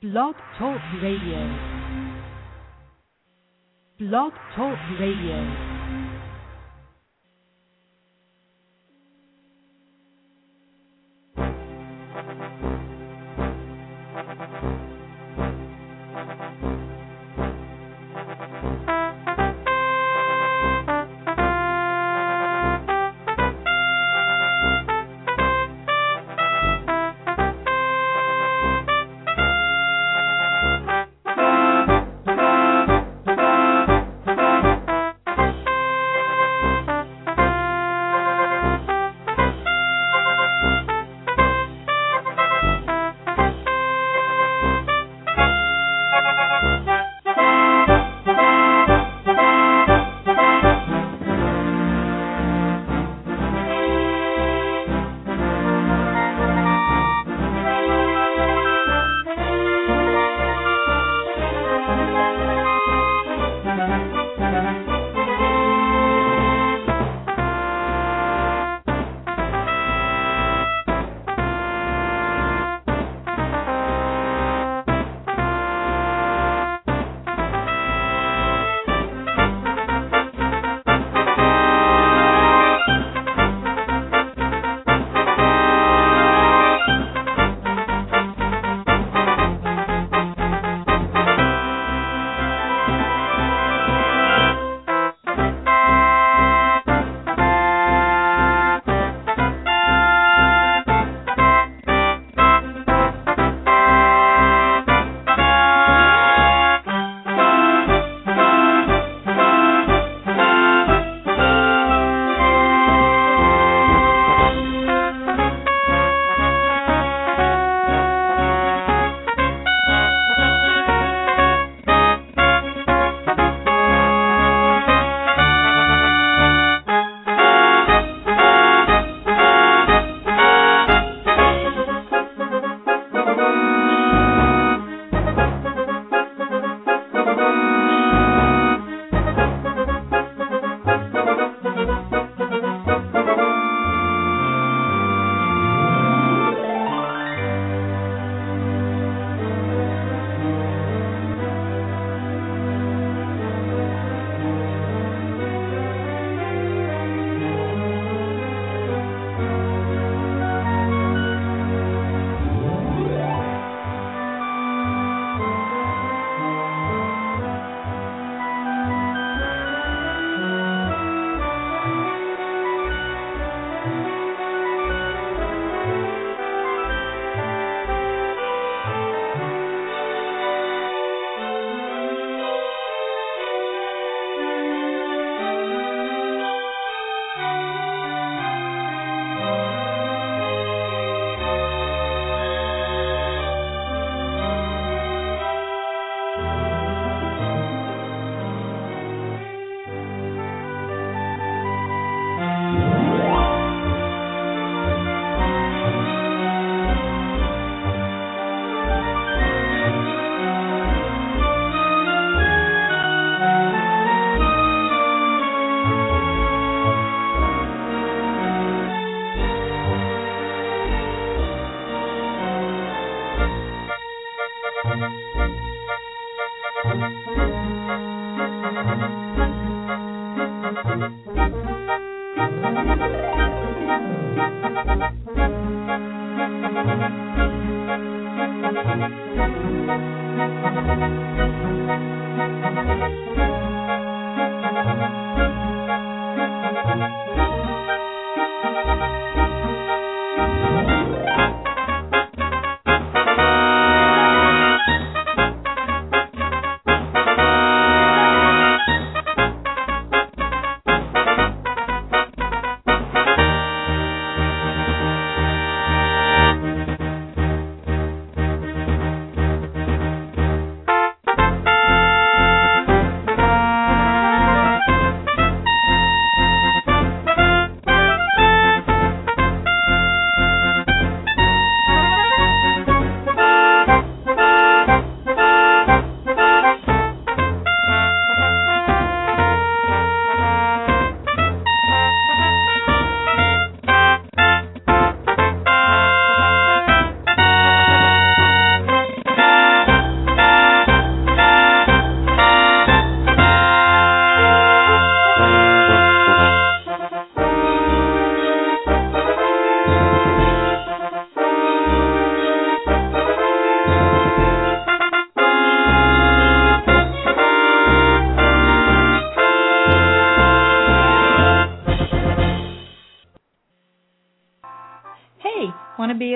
Blog Talk Radio. Blog Talk Radio.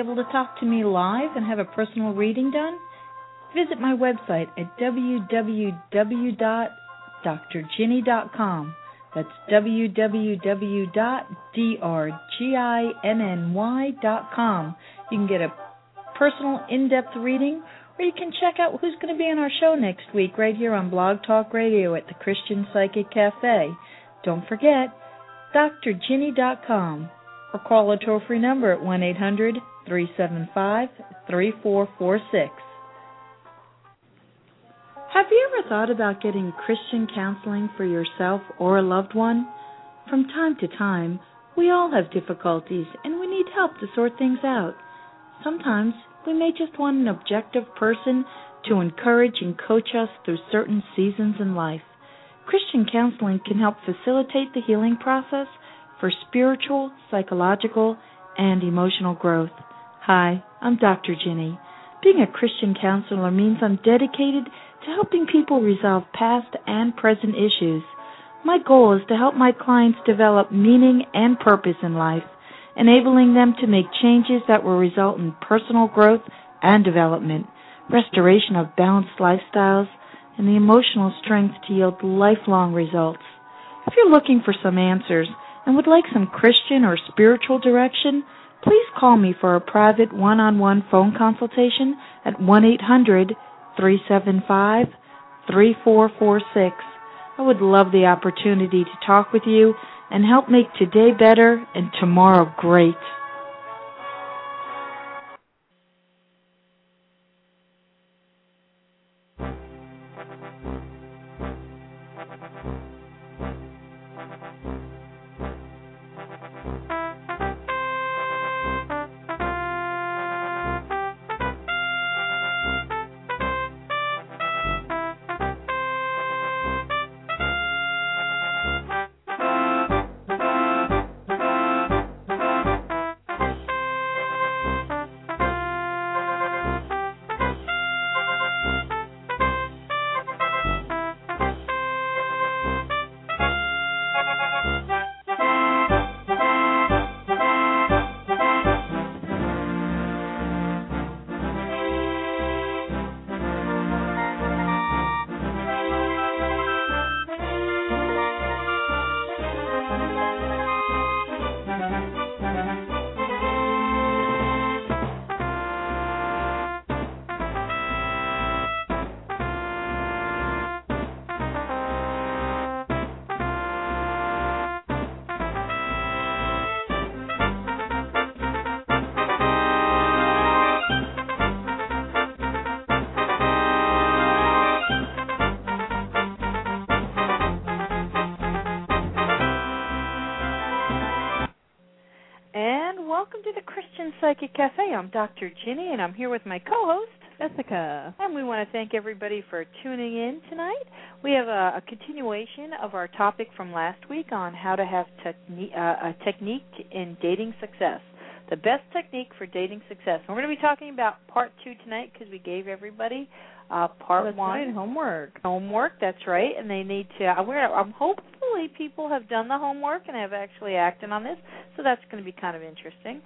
able to talk to me live and have a personal reading done, visit my website at www.drginny.com. That's www.drginny.com. You can get a personal, in-depth reading, or you can check out who's going to be on our show next week right here on Blog Talk Radio at the Christian Psychic Cafe. Don't forget, drginny.com, or call a toll-free number at 1-800-375-3446. Have you ever thought about getting Christian counseling for yourself or a loved one? From time to time, we all have difficulties, and we need help to sort things out. Sometimes we may just want an objective person to encourage and coach us through certain seasons in life. Christian counseling can help facilitate the healing process for spiritual, psychological, and emotional growth. Hi, I'm Dr. Ginny. Being a Christian counselor means I'm dedicated to helping people resolve past and present issues. My goal is to help my clients develop meaning and purpose in life, enabling them to make changes that will result in personal growth and development, restoration of balanced lifestyles, and the emotional strength to yield lifelong results. If you're looking for some answers and would like some Christian or spiritual direction, please call me for a private one-on-one phone consultation at 1-800-375-3446. I would love the opportunity to talk with you and help make today better and tomorrow great. Psychic Cafe. I'm Dr. Ginny, and I'm here with my co-host, Jessica. And we want to thank everybody for tuning in tonight. We have a continuation of our topic from last week on how to have a technique in dating success, the best technique for dating success. We're going to be talking about part 2 tonight because we gave everybody part that's 1. Right, homework. Homework, that's right, and they need to. Hopefully people have done the homework and have actually acted on this, so that's going to be kind of interesting.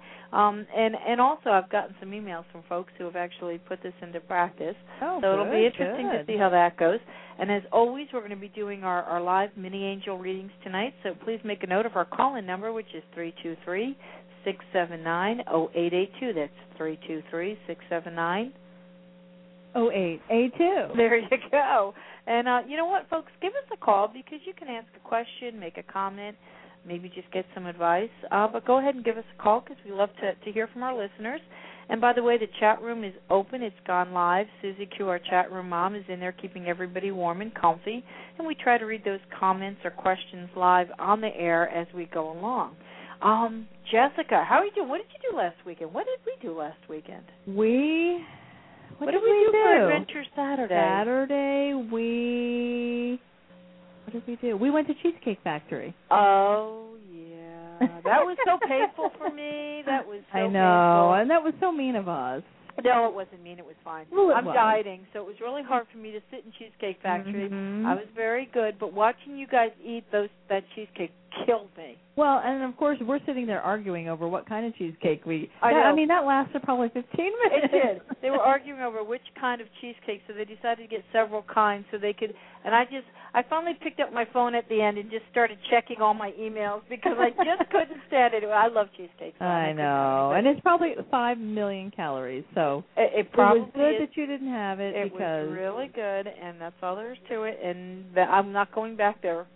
And also I've gotten some emails from folks who have actually put this into practice, so it'll be interesting to see how that goes. And as always, we're going to be doing our live mini angel readings tonight, so please make a note of our call-in number, which is 323-679-0882. That's 323-679-0882. There you go. And you know what, folks? Give us a call because you can ask a question, make a comment, maybe just get some advice. But go ahead and give us a call because we love to hear from our listeners. And by the way, the chat room is open. It's gone live. Susie Q, our chat room mom, is in there keeping everybody warm and comfy. And we try to read those comments or questions live on the air as we go along. Jessica, how are you doing? What did you do last weekend? What did we do last weekend? What did we do for Adventure Saturday? What did we do? We went to Cheesecake Factory. Oh, yeah. That was so painful for me. That was so I know, painful. And that was so mean of us. No, it wasn't mean. It was fine. Well, I'm dieting, so it was really hard for me to sit in Cheesecake Factory. Mm-hmm. I was very good, but watching you guys eat that cheesecake killed me. Well, and of course we're sitting there arguing over what kind of cheesecake we. I know. I mean, that lasted probably 15 minutes. It did. They were arguing over which kind of cheesecake, so they decided to get several kinds so they could. And I finally picked up my phone at the end and just started checking all my emails because I just couldn't stand it. I love cheesecake. So I know, and it's probably 5 million calories. So it probably was good is. that you didn't have it. It because was really good, and that's all there is to it. And I'm not going back there.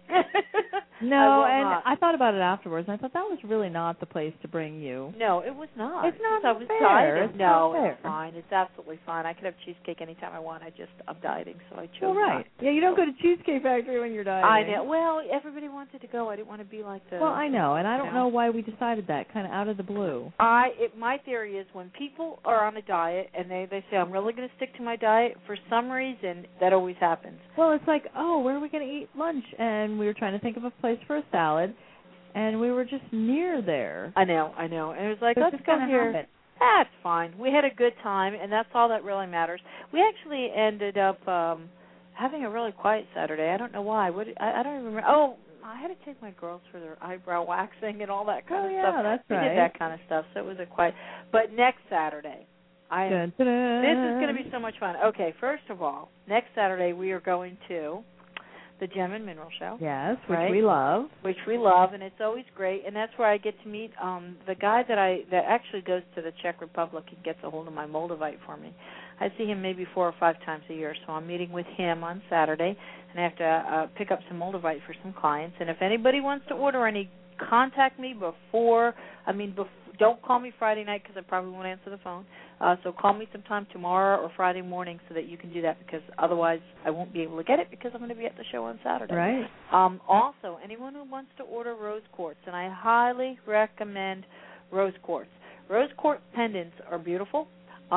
No, and not. I thought about it afterwards, and I thought that was really not the place to bring you. No, it was not. It's not I was fair. dieting. It's No, not fair. it's fine. It's absolutely fine. I could have cheesecake anytime I want. I'm dieting, so I chose Well, right. not. Yeah, you don't go to Cheesecake Factory when you're dieting. I know. Well, everybody wanted to go. I didn't want to be like the. Well, I know, and I don't know why we decided that, kind of out of the blue. My theory is when people are on a diet and they say I'm really going to stick to my diet, for some reason that always happens. Well, it's like, oh, where are we going to eat lunch? And we were trying to think of a place for a salad, and we were just near there. I know. And it was like, So let's just go kinda here. happen. That's fine. We had a good time, and that's all that really matters. We actually ended up having a really quiet Saturday. I don't know why. I don't even remember. Oh, I had to take my girls for their eyebrow waxing and all that kind of stuff. Oh, yeah, that's right. We did that kind of stuff, so it was a quiet. But next Saturday, Dun, dun, dun. this is going to be so much fun. Okay, first of all, next Saturday we are going to the Gem and Mineral Show. Yes, which right? we love. Which we love, and it's always great. And that's where I get to meet the guy that actually goes to the Czech Republic and gets a hold of my Moldavite for me. I see him maybe 4 or 5 times a year, so I'm meeting with him on Saturday, and I have to pick up some Moldavite for some clients. And if anybody wants to order any, contact me before. Don't call me Friday night because I probably won't answer the phone. So call me sometime tomorrow or Friday morning so that you can do that, because otherwise I won't be able to get it because I'm going to be at the show on Saturday. Right. Also, anyone who wants to order rose quartz, and I highly recommend rose quartz. Rose quartz pendants are beautiful.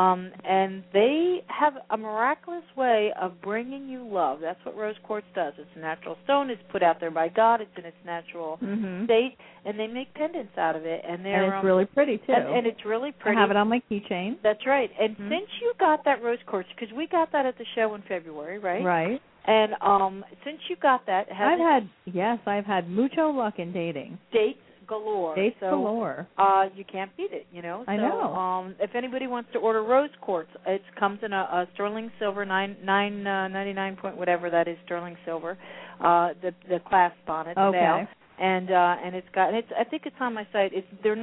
And they have a miraculous way of bringing you love. That's what rose quartz does. It's a natural stone. It's put out there by God. It's in its natural state, and they make pendants out of it. And it's really pretty, too. And it's really pretty. I have it on my keychain. That's right. And since you got that rose quartz, because we got that at the show in February, right? Right. And since you got that, I've had mucho luck in dating. Dates galore. Dates galore. You can't beat it, you know. I know. If anybody wants to order rose quartz, it comes in a sterling silver 99 point whatever that is, sterling silver. The clasp on it, the veil. And it's got I think it's on my site. They're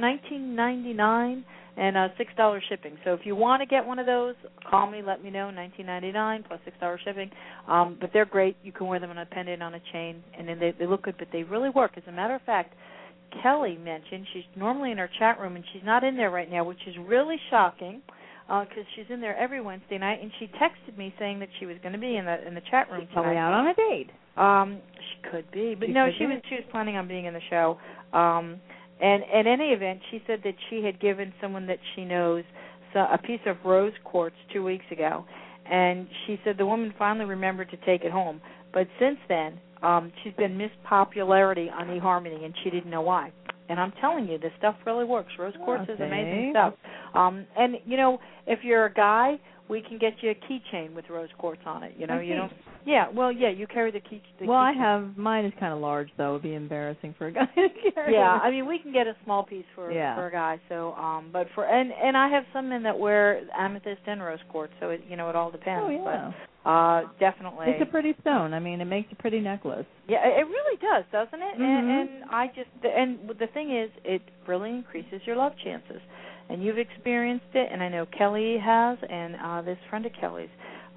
$19.99 and $6 shipping. So if you want to get one of those, call me, let me know. $19.99 plus $6 shipping. But they're great. You can wear them on a pendant, on a chain, and then they look good, but they really work. As a matter of fact, Kelly mentioned she's normally in her chat room, and she's not in there right now, which is really shocking because she's in there every Wednesday night. And she texted me saying that she was going to be in the chat room tonight. Probably out on a date. She could be, but she was planning on being in the show. And in any event, she said that she had given someone that she knows a piece of rose quartz 2 weeks ago, and she said the woman finally remembered to take it home. But since then, she's been missed popularity on eHarmony, and she didn't know why. And I'm telling you, this stuff really works. Rose quartz is amazing stuff. And, you know, if you're a guy, we can get you a keychain with rose quartz on it. You know, you don't. Yeah, well, yeah, you carry the key. I have mine is kind of large though. It would be embarrassing for a guy to carry. Yeah, I mean, we can get a small piece for a guy. So, but and I have some men that wear amethyst and rose quartz. So it all depends. Oh yeah. But definitely. It's a pretty stone. I mean, it makes a pretty necklace. Yeah, it really does, doesn't it? Mm-hmm. And the thing is, it really increases your love chances. And you've experienced it, and I know Kelly has, and this friend of Kelly's.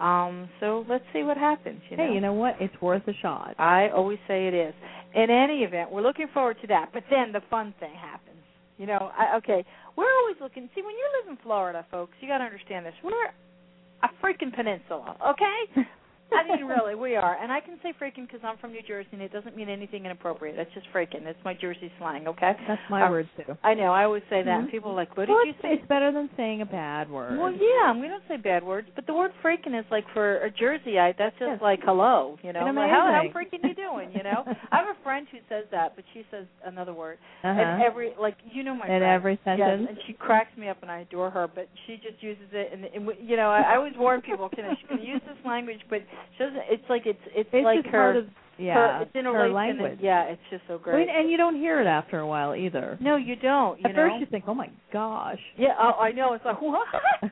So let's see what happens. Hey, you know what? It's worth a shot. I always say it is. In any event, we're looking forward to that. But then the fun thing happens. You know, we're always looking. See, when you live in Florida, folks, you got to understand this. We're a freaking peninsula, okay? I mean, really, we are. And I can say freaking because I'm from New Jersey, and it doesn't mean anything inappropriate. That's just freaking. It's my Jersey slang, okay? That's my word, too. I know. I always say that. And people are like, what did you say? It's better than saying a bad word. Well, yeah, we don't say bad words. But the word freaking is like for a Jerseyite, that's just like hello, you know? Like, how freaking you doing, you know? I have a friend who says that, but she says another word. And every, like, you know my friend. In every sentence. Yes, and she cracks me up, and I adore her, but she just uses it. And you know, I always warn people, can you use this language? But It's like it's like just her. part of, it's in her language. It's just so great. And you don't hear it after a while either. No, you don't. At first you think, oh my gosh. Yeah, I know. It's like, what?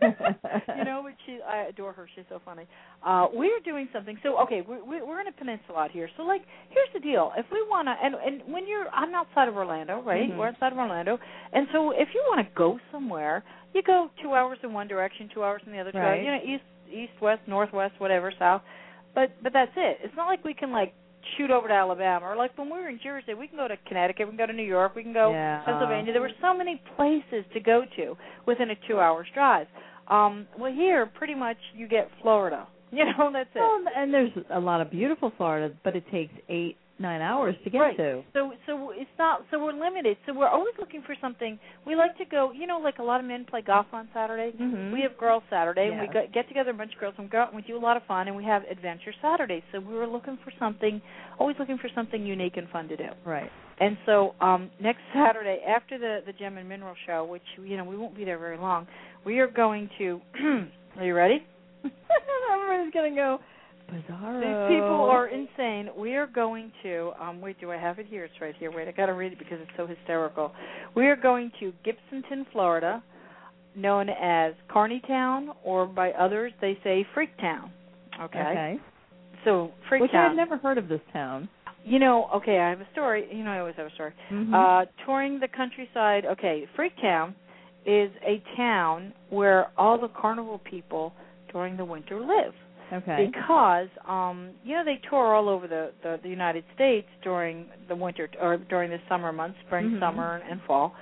But I adore her. She's so funny. We're doing something. So, okay, we're in a peninsula out here. So, like, here's the deal. If we want to, and when I'm outside of Orlando, right? Mm-hmm. We're outside of Orlando. And so if you want to go somewhere, you go 2 hours in one direction, 2 hours in the other right. direction. East, west, northwest, whatever, south. But that's it. It's not like we can, like, shoot over to Alabama, or like when we were in Jersey, we can go to Connecticut, we can go to New York, we can go to Pennsylvania. There were so many places to go to within a 2 hours drive. Well, here pretty much you get Florida. That's it. Well, and there's a lot of beautiful Florida, but it takes 8-9 hours to get to. So it's not. So we're limited. So we're always looking for something. We like to go. Like a lot of men play golf on Saturday. Mm-hmm. We have Girls Saturday, and we get together a bunch of girls and we go out and we do a lot of fun, and we have Adventure Saturday. So we were looking for something, always looking for something unique and fun to do. Right. And so next Saturday, after the Gem and Mineral Show, which we won't be there very long, we are going to. Are you ready? Everybody's gonna go. Bizarro. These people are insane. We are going to, wait, do I have it here? It's right here. Wait, I got to read it because it's so hysterical. We are going to Gibsonton, Florida, known as Carneytown, or by others they say Freaktown. Okay. So, Freaktown. Which I've never heard of this town. Okay, I have a story. I always have a story. Mm-hmm. Touring the countryside. Okay, Freaktown is a town where all the carnival people during the winter live. Okay. Because they tour all over the United States during the winter or during the summer months, spring, mm-hmm. summer, and fall.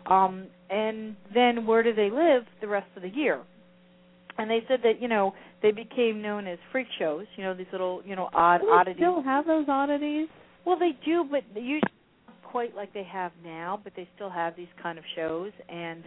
And then where do they live the rest of the year? And they said that they became known as freak shows. These little oddities. They still have those oddities? Well, they do, but usually not quite like they have now. But they still have these kind of shows, and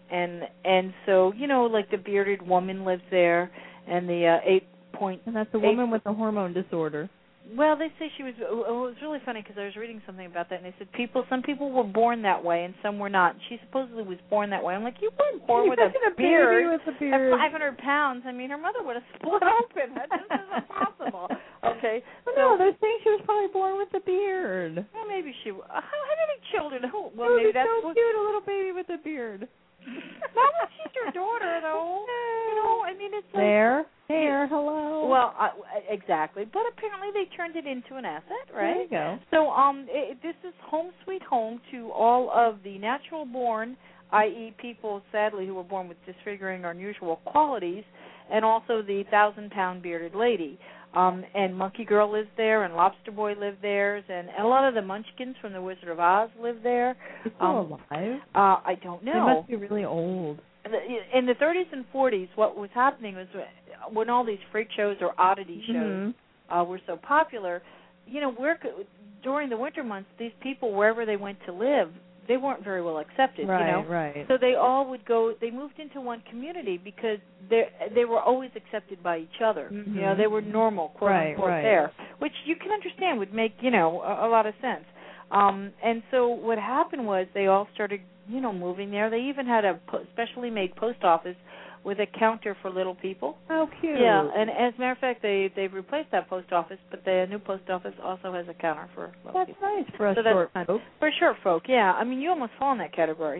so like the bearded woman lives there, and the And that's a woman with a hormone disorder. Well, they say she was. It was really funny because I was reading something about that, and they said some people were born that way, and some were not. She supposedly was born that way. I'm like, you weren't born with a beard, with a beard, at 500 pounds. I mean, her mother would have split open. That just isn't possible. Okay. Well, no, they're saying she was probably born with a beard. Well, maybe she. How many children? Well, oh, maybe that's so cute, a little baby with a beard. Not when she's your daughter, though. I mean, it's like... There, hello. Well, exactly. But apparently they turned it into an asset, right? There you go. So this is home sweet home to all of the natural-born, i.e. people, sadly, who were born with disfiguring or unusual qualities, and also the 1,000-pound bearded lady. And Monkey Girl lives there, and Lobster Boy lived there, and a lot of the Munchkins from The Wizard of Oz live there. Is he still alive? I don't know. They must be really old. In the 30s and 40s, what was happening was when all these freak shows or oddity shows mm-hmm. Were so popular, during the winter months, these people, wherever they went to live, they weren't very well accepted, Right. So they all would go. They moved into one community because they were always accepted by each other. Mm-hmm. They were normal, quote unquote, there, which you can understand would make a lot of sense. And so what happened was they all started moving there. They even had a specially made post office with a counter for little people. Oh, cute. Yeah, and as a matter of fact, they've replaced that post office, but the new post office also has a counter for little people. That's nice for us short folk. For short folk, yeah. I mean, you almost fall in that category.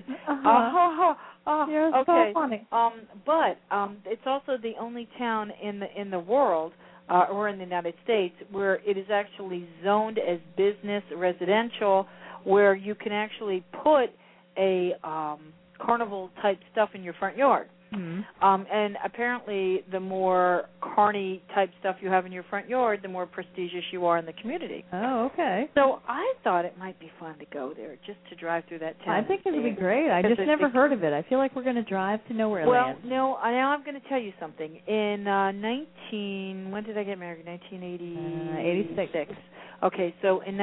You're okay. so funny. But it's also the only town in the world or in the United States where it is actually zoned as business residential, where you can actually put a carnival type stuff in your front yard. Mm-hmm. And apparently the more carny type stuff you have in your front yard, the more prestigious you are in the community. Oh, okay. So I thought it might be fun to go there, just to drive through that town. I think it would be great. I just never heard of it. I feel like we're going to drive to nowhere land. Well, no, now I'm going to tell you something. In when did I get married? 1986. Okay, so in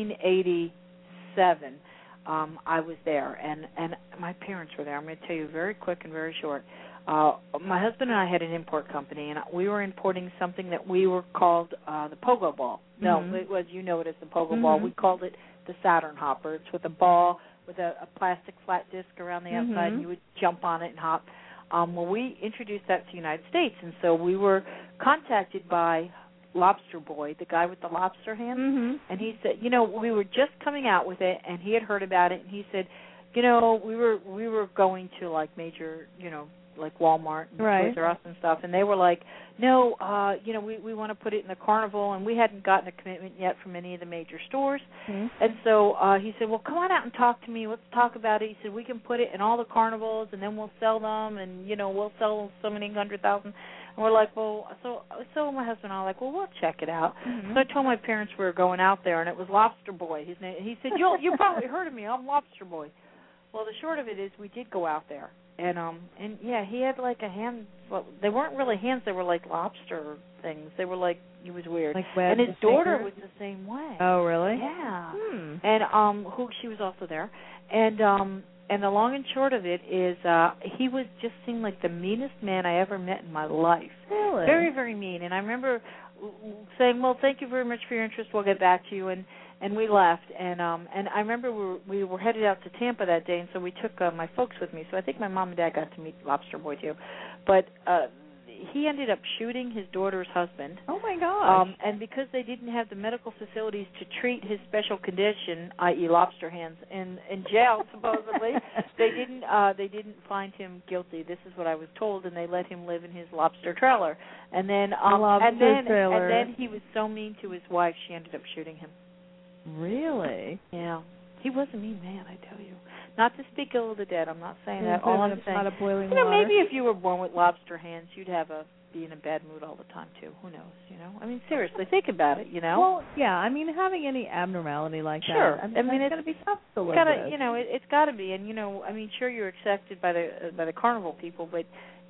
1987, I was there, and my parents were there. I'm going to tell you very quick and very short. My husband and I had an import company, and we were importing something that we were called the pogo ball. No, it was, it as the pogo ball. We called it the Saturn hopper. It's with a ball with a plastic flat disc around the outside, and you would jump on it and hop. Well, we introduced that to the United States, and so we were contacted by Lobster Boy, the guy with the lobster hands, and he said, we were just coming out with it, and he had heard about it, and he said, we were going to like major, like Walmart and Toys R Us and stuff, and they were like, no, we want to put it in the carnival, and we hadn't gotten a commitment yet from any of the major stores. And so he said, well, come on out and talk to me. Let's talk about it. He said, we can put it in all the carnivals, and then we'll sell them, and, we'll sell so many 100,000. And we're like, well, so my husband and I were like, well, we'll check it out. So I told my parents we were going out there, and it was Lobster Boy. His name. He said, you probably heard of me. I'm Lobster Boy. Well, the short of it is we did go out there. And yeah, he had like a hand. Well, they weren't really hands; they were like lobster things. They were like, it was weird. Like and his daughter was the same way. Oh, really? Yeah. And she was also there. And the long and short of it is, he was just seemed like the meanest man I ever met in my life. Really? Very, very mean. And I remember saying, well, thank you very much for your interest. We'll get back to you. And we left, and I remember we were headed out to Tampa that day, and so we took my folks with me. So I think my mom and dad got to meet Lobster Boy too, but he ended up shooting his daughter's husband. Oh my gosh! And because they didn't have the medical facilities to treat his special condition, i.e., lobster hands, in jail supposedly, they didn't find him guilty. This is what I was told, and they let him live in his lobster trailer. And then he was so mean to his wife, she ended up shooting him. Really? Yeah. He was a mean man, I tell you. Not to speak ill of the dead, I'm not saying that. All I'm saying, maybe if you were born with lobster hands, you'd be in a bad mood all the time too. Who knows? I mean, seriously, think about it. Well, yeah. I mean, having any abnormality like that, I mean, it's going to be tough to live with. It's got to be, and I mean, sure, you're accepted by the carnival people, but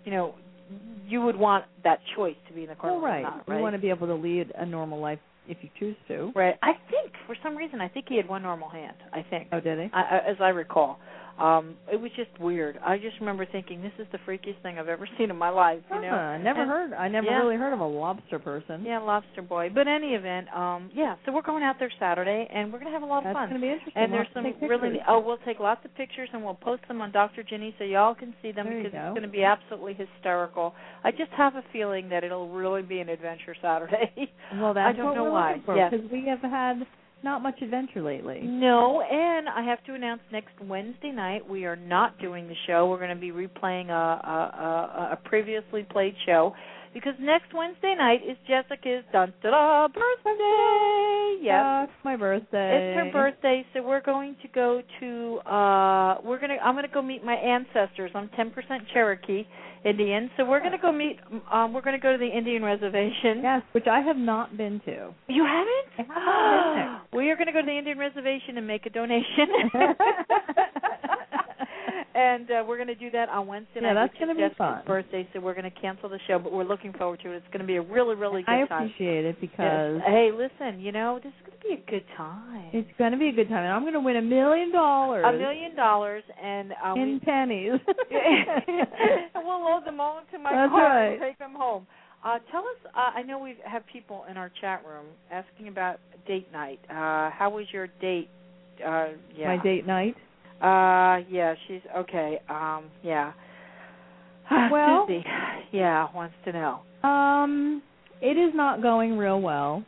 you would want that choice to be in the carnival. Well, right. Not, you want to be able to lead a normal life if you choose to. Right. I think, for some reason, he had one normal hand, I think. Oh, did he? As I recall. It was just weird. I just remember thinking, this is the freakiest thing I've ever seen in my life, I never really heard of a lobster person. Yeah, Lobster Boy. But in any event, so we're going out there Saturday, and we're going to have a lot of fun. That's going to be interesting. And there's some we'll take lots of pictures, and we'll post them on Dr. Ginny so y'all can see them because it's going to be absolutely hysterical. I just have a feeling that it'll really be an adventure Saturday. Well, that's I don't know why. Yes. Because we have had not much adventure lately. No, and I have to announce next Wednesday night we are not doing the show. We're going to be replaying a previously played show because next Wednesday night is Jessica's birthday. Yes, it's my birthday. It's her birthday, so we're going to go to I'm going to go meet my ancestors. I'm 10% Cherokee Indian, so we're going to go meet. We're going to go to the Indian reservation. Yes, which I have not been to. You haven't? I haven't been there. We are going to go to the Indian reservation and make a donation. And we're going to do that on Wednesday night. Yeah, that's going to be fun. Birthday, so we're going to cancel the show, but we're looking forward to it. It's going to be a really, really good time. I appreciate it because... Hey, listen, this is going to be a good time. It's going to be a good time, and I'm going to win $1 million. $1 million, and... in pennies. And we'll load them all into my car and take them home. Tell us, I know we have people in our chat room asking about date night. How was your date? My date night? Yeah, she's okay. Yeah. Well, Susie, wants to know. It is not going real well,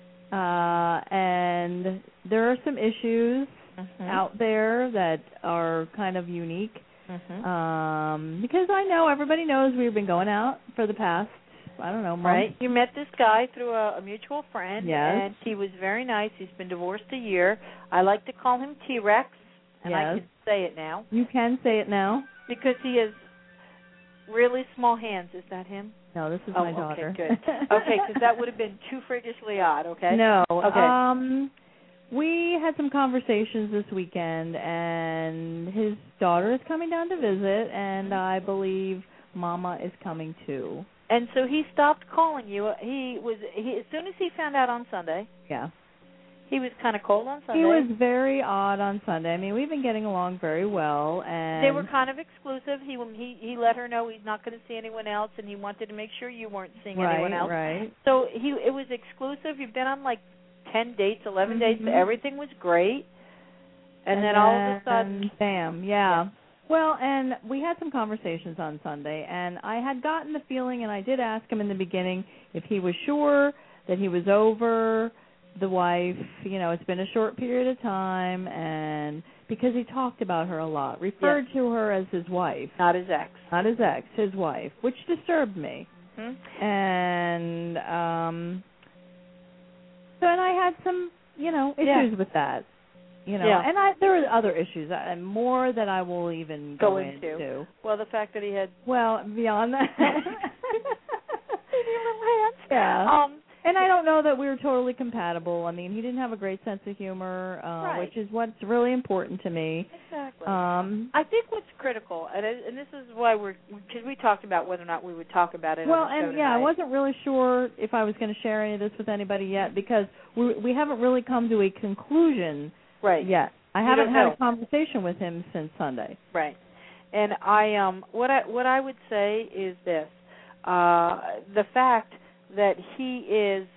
and there are some issues out there that are kind of unique. Because I know everybody knows we've been going out for the past, I don't know, month. Right. You met this guy through a mutual friend, yes. And he was very nice. He's been divorced a year. I like to call him T-Rex. And yes. I can say it now. You can say it now. Because he has really small hands. Is that him? No, this is my daughter. Okay, good. Okay, because that would have been too freakishly odd, okay? No. Okay. We had some conversations this weekend, and his daughter is coming down to visit, and I believe Mama is coming too. And so he stopped calling you. As soon as he found out on Sunday. Yeah. He was kind of cold on Sunday. He was very odd on Sunday. I mean, we've been getting along very well, and they were kind of exclusive. He let her know he's not going to see anyone else, and he wanted to make sure you weren't seeing anyone else. Right. So it was exclusive. You've been on like 10 dates, 11 dates. Everything was great, and then all of a sudden, bam! Yeah. Well, and we had some conversations on Sunday, and I had gotten the feeling, and I did ask him in the beginning if he was sure that he was over the wife. It's been a short period of time, and because he talked about her a lot, referred to her as his wife. Not his ex. Not his ex, his wife, which disturbed me. Mm-hmm. And so, and I had some, issues with that. And there were other issues, more that I will even go into. Well, the fact that he had... Well, beyond that... Yeah. And I don't know that we were totally compatible. I mean, he didn't have a great sense of humor, which is what's really important to me. Exactly. I think what's critical, and this is why because we talked about whether or not we would talk about it. Well, on the show and tonight. I wasn't really sure if I was going to share any of this with anybody yet, because we haven't really come to a conclusion yet. I haven't had a conversation with him since Sunday. Right. And what I would say is this: the fact that he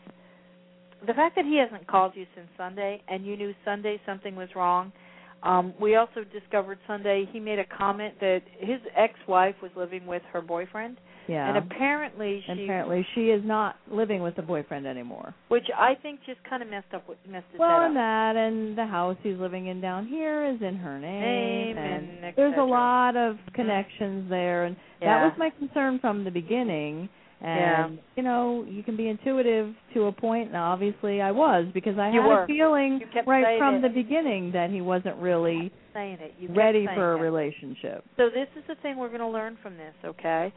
hasn't called you since Sunday, and you knew Sunday something was wrong. We also discovered Sunday he made a comment that his ex-wife was living with her boyfriend. Yeah. And apparently she is not living with the boyfriend anymore. Which I think just kind of messed his head up. And the house he's living in down here is in her name and there's a lot of connections there, and that was my concern from the beginning. And, you can be intuitive to a point, and obviously I was, because I had a feeling right from the beginning that he wasn't really ready for a relationship. So this is the thing we're going to learn from this, okay?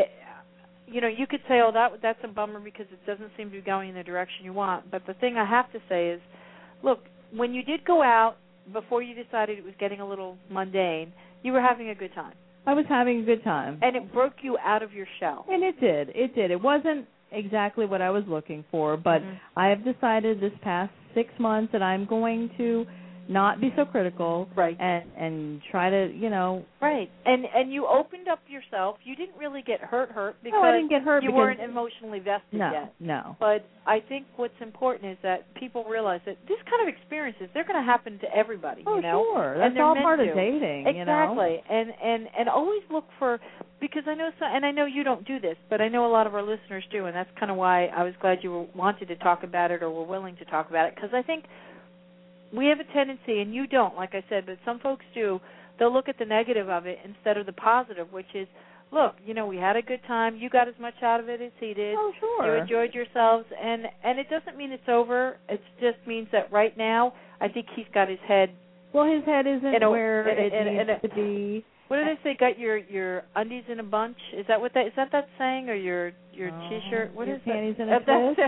You could say, that's a bummer because it doesn't seem to be going in the direction you want. But the thing I have to say is, look, when you did go out, before you decided it was getting a little mundane, you were having a good time. I was having a good time. And it broke you out of your shell. And it did. It wasn't exactly what I was looking for, but I have decided this past 6 months that I'm going to not be so critical, and try to, Right. And you opened up yourself. You didn't really get hurt because I didn't get hurt you weren't emotionally vested yet. No. But I think what's important is that people realize that this kind of experiences, they're going to happen to everybody, sure. That's all part of dating, Exactly. And always look for, because I know and I know you don't do this, but I know a lot of our listeners do, and that's kind of why I was glad you wanted to talk about it or were willing to talk about it, because I think we have a tendency, and you don't, like I said, but some folks do, they'll look at the negative of it instead of the positive, which is, look, we had a good time. You got as much out of it as he did. Oh, sure. You enjoyed yourselves, and it doesn't mean it's over. It just means that right now, I think he's got his head. Well, his head isn't where it needs to be. What do they say? Got your undies in a bunch? Is that that saying, or your T-shirt? What your is panties that? In a twist?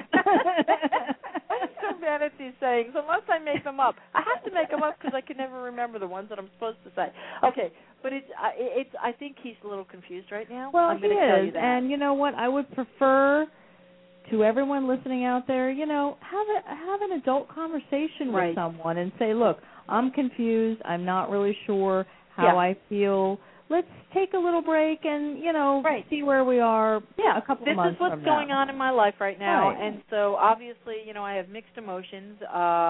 I'm so bad at these sayings, unless I make them up. I have to make them up because I can never remember the ones that I'm supposed to say. Okay, but I think he's a little confused right now. Well, I'm going to tell you that. And you know what? I would prefer to everyone listening out there, have an adult conversation with someone and say, look, I'm confused. I'm not really sure how I feel. Let's take a little break and, see where we are a couple months from now. This is what's going on in my life right now. Right. And so, obviously, I have mixed emotions.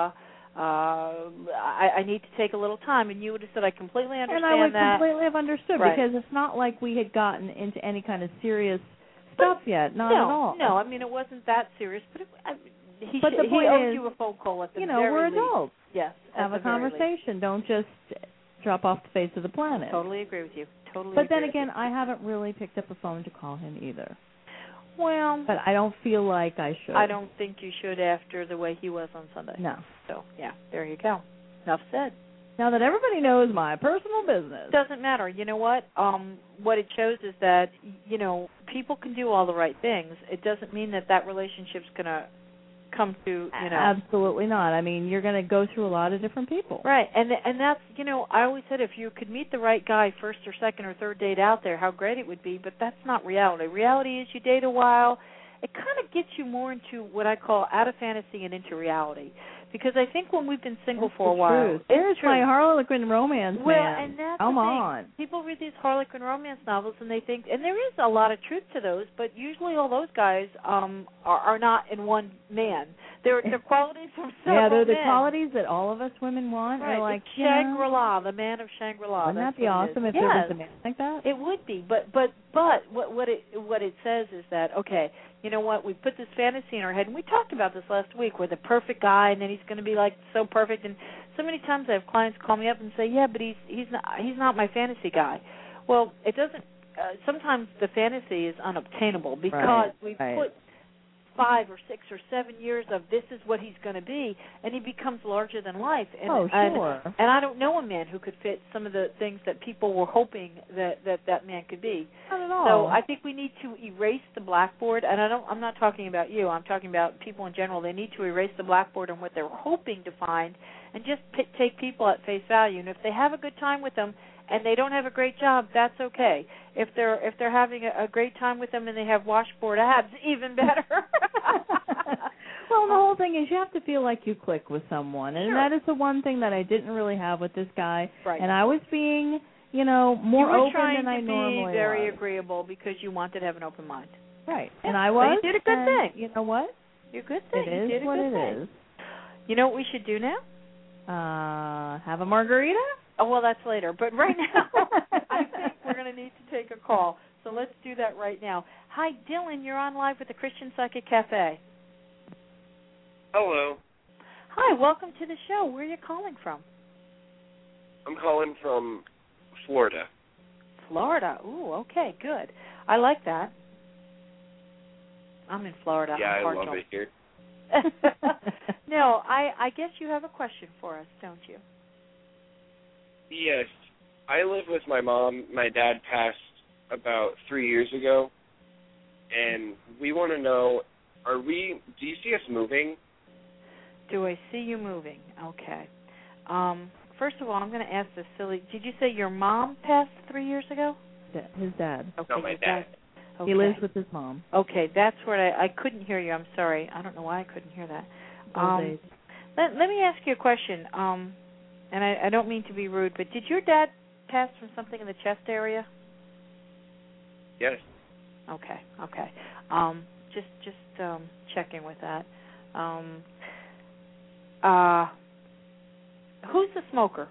I need to take a little time. And you would have said, I completely understand that. And I would completely have understood because it's not like we had gotten into any kind of serious stuff yet. Not at all. No, I mean, it wasn't that serious. But he owes you a phone call at the very we're least. Adults. Yes. Have a conversation. Don't just drop off the face of the planet. Totally agree with you. But then again, I haven't really picked up a phone to call him either. Well, but I don't feel like I should. I don't think you should after the way he was on Sunday. No. So, there you go. Enough said. Now that everybody knows my personal business. Doesn't matter. You know what? What it shows is that, people can do all the right things. It doesn't mean that relationship's going to come to, Absolutely not. I mean, you're going to go through a lot of different people. Right. And that's, I always said if you could meet the right guy first or second or third date out there, how great it would be, but that's not reality. Reality is you date a while. It kind of gets you more into what I call out of fantasy and into reality. Because I think when we've been single for a while, there's my Harlequin romance, man. And that's come on. People read these Harlequin romance novels and they think, and there is a lot of truth to those, but usually all those guys are not in one man. They're qualities from several Yeah, they're the men. qualities that all of us women want. Right. They're like Shangri-La, the man of Shangri-La. Wouldn't that be awesome if there was a man like that? It would be, but But what it says is that, okay, you know what, we put this fantasy in our head, and we talked about this last week, with the perfect guy, and then he's going to be like so perfect. And so many times I have clients call me up and say, yeah, but he's not my fantasy guy. Well, it doesn't. Sometimes the fantasy is unobtainable because we put 5 or 6 or 7 years of this is what he's going to be, and he becomes larger than life. And, sure. And I don't know a man who could fit some of the things that people were hoping that man could be. Not at all. So I think we need to erase the blackboard, and I'm not talking about you. I'm talking about people in general. They need to erase the blackboard on what they're hoping to find, and just take people at face value. And if they have a good time with them, and they don't have a great job, that's okay. If they're having a great time with them and they have washboard abs, even better. Well, the whole thing is you have to feel like you click with someone, and that is the one thing that I didn't really have with this guy. Right. And I was being, more open than I normally was. You were trying to be very agreeable because you wanted to have an open mind. Right. And I was. But you did a good thing. You know what? You're a good thing. It is what it is. You know what we should do now? Have a margarita? Oh, well, that's later. But right now, I think we're going to need to take a call. So let's do that right now. Hi, Dylan. You're on live with the Christian Psychic Cafe. Hello. Hi, welcome to the show. Where are you calling from? I'm calling from Florida. Florida. Ooh, okay, good. I like that. I'm in Florida. Yeah, I love it here. No, I guess you have a question for us, don't you? Yes. I live with my mom. My dad passed about 3 years ago, and we want to know, do you see us moving? Do I see you moving? Okay. First of all, I'm going to ask this silly. Did you say your mom passed 3 years ago? His dad. Okay, no, my dad. Okay. He lives with his mom. Okay, that's what I couldn't hear you. I'm sorry. I don't know why I couldn't hear that. Let me ask you a question. And I don't mean to be rude, but did your dad pass from something in the chest area? Yes. Okay. Just checking with that. Who's the smoker?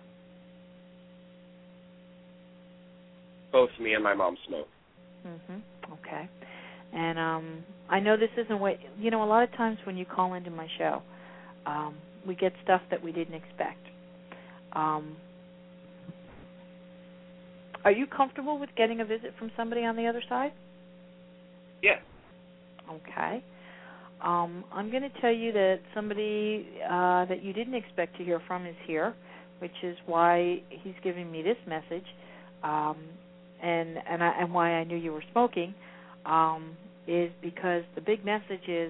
Both me and my mom smoke. Okay. And I know this isn't what a lot of times when you call into my show, we get stuff that we didn't expect. Are you comfortable with getting a visit from somebody on the other side? Yeah. Okay. I'm going to tell you that somebody that you didn't expect to hear from is here, which is why he's giving me this message, and why I knew you were smoking, is because the big message is,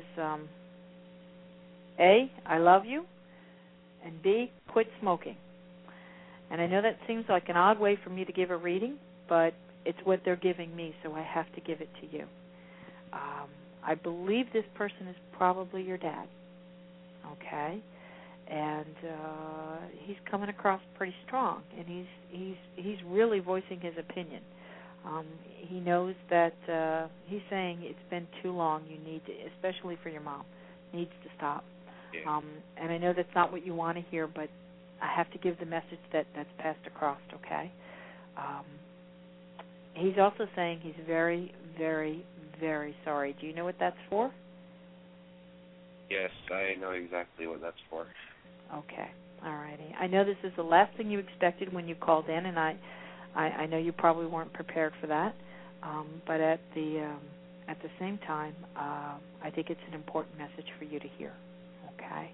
A, I love you, and B, quit smoking. And I know that seems like an odd way for me to give a reading, but it's what they're giving me, so I have to give it to you. I believe this person is probably your dad, okay? And he's coming across pretty strong, and he's really voicing his opinion. He knows that he's saying it's been too long. You need to, especially for your mom, needs to stop. Yeah. And I know that's not what you want to hear, but I have to give the message that's passed across, okay? He's also saying he's very, very, very sorry. Do you know what that's for? Yes, I know exactly what that's for. Okay, all righty. I know this is the last thing you expected when you called in, and I know you probably weren't prepared for that, but at the same time, I think it's an important message for you to hear, okay?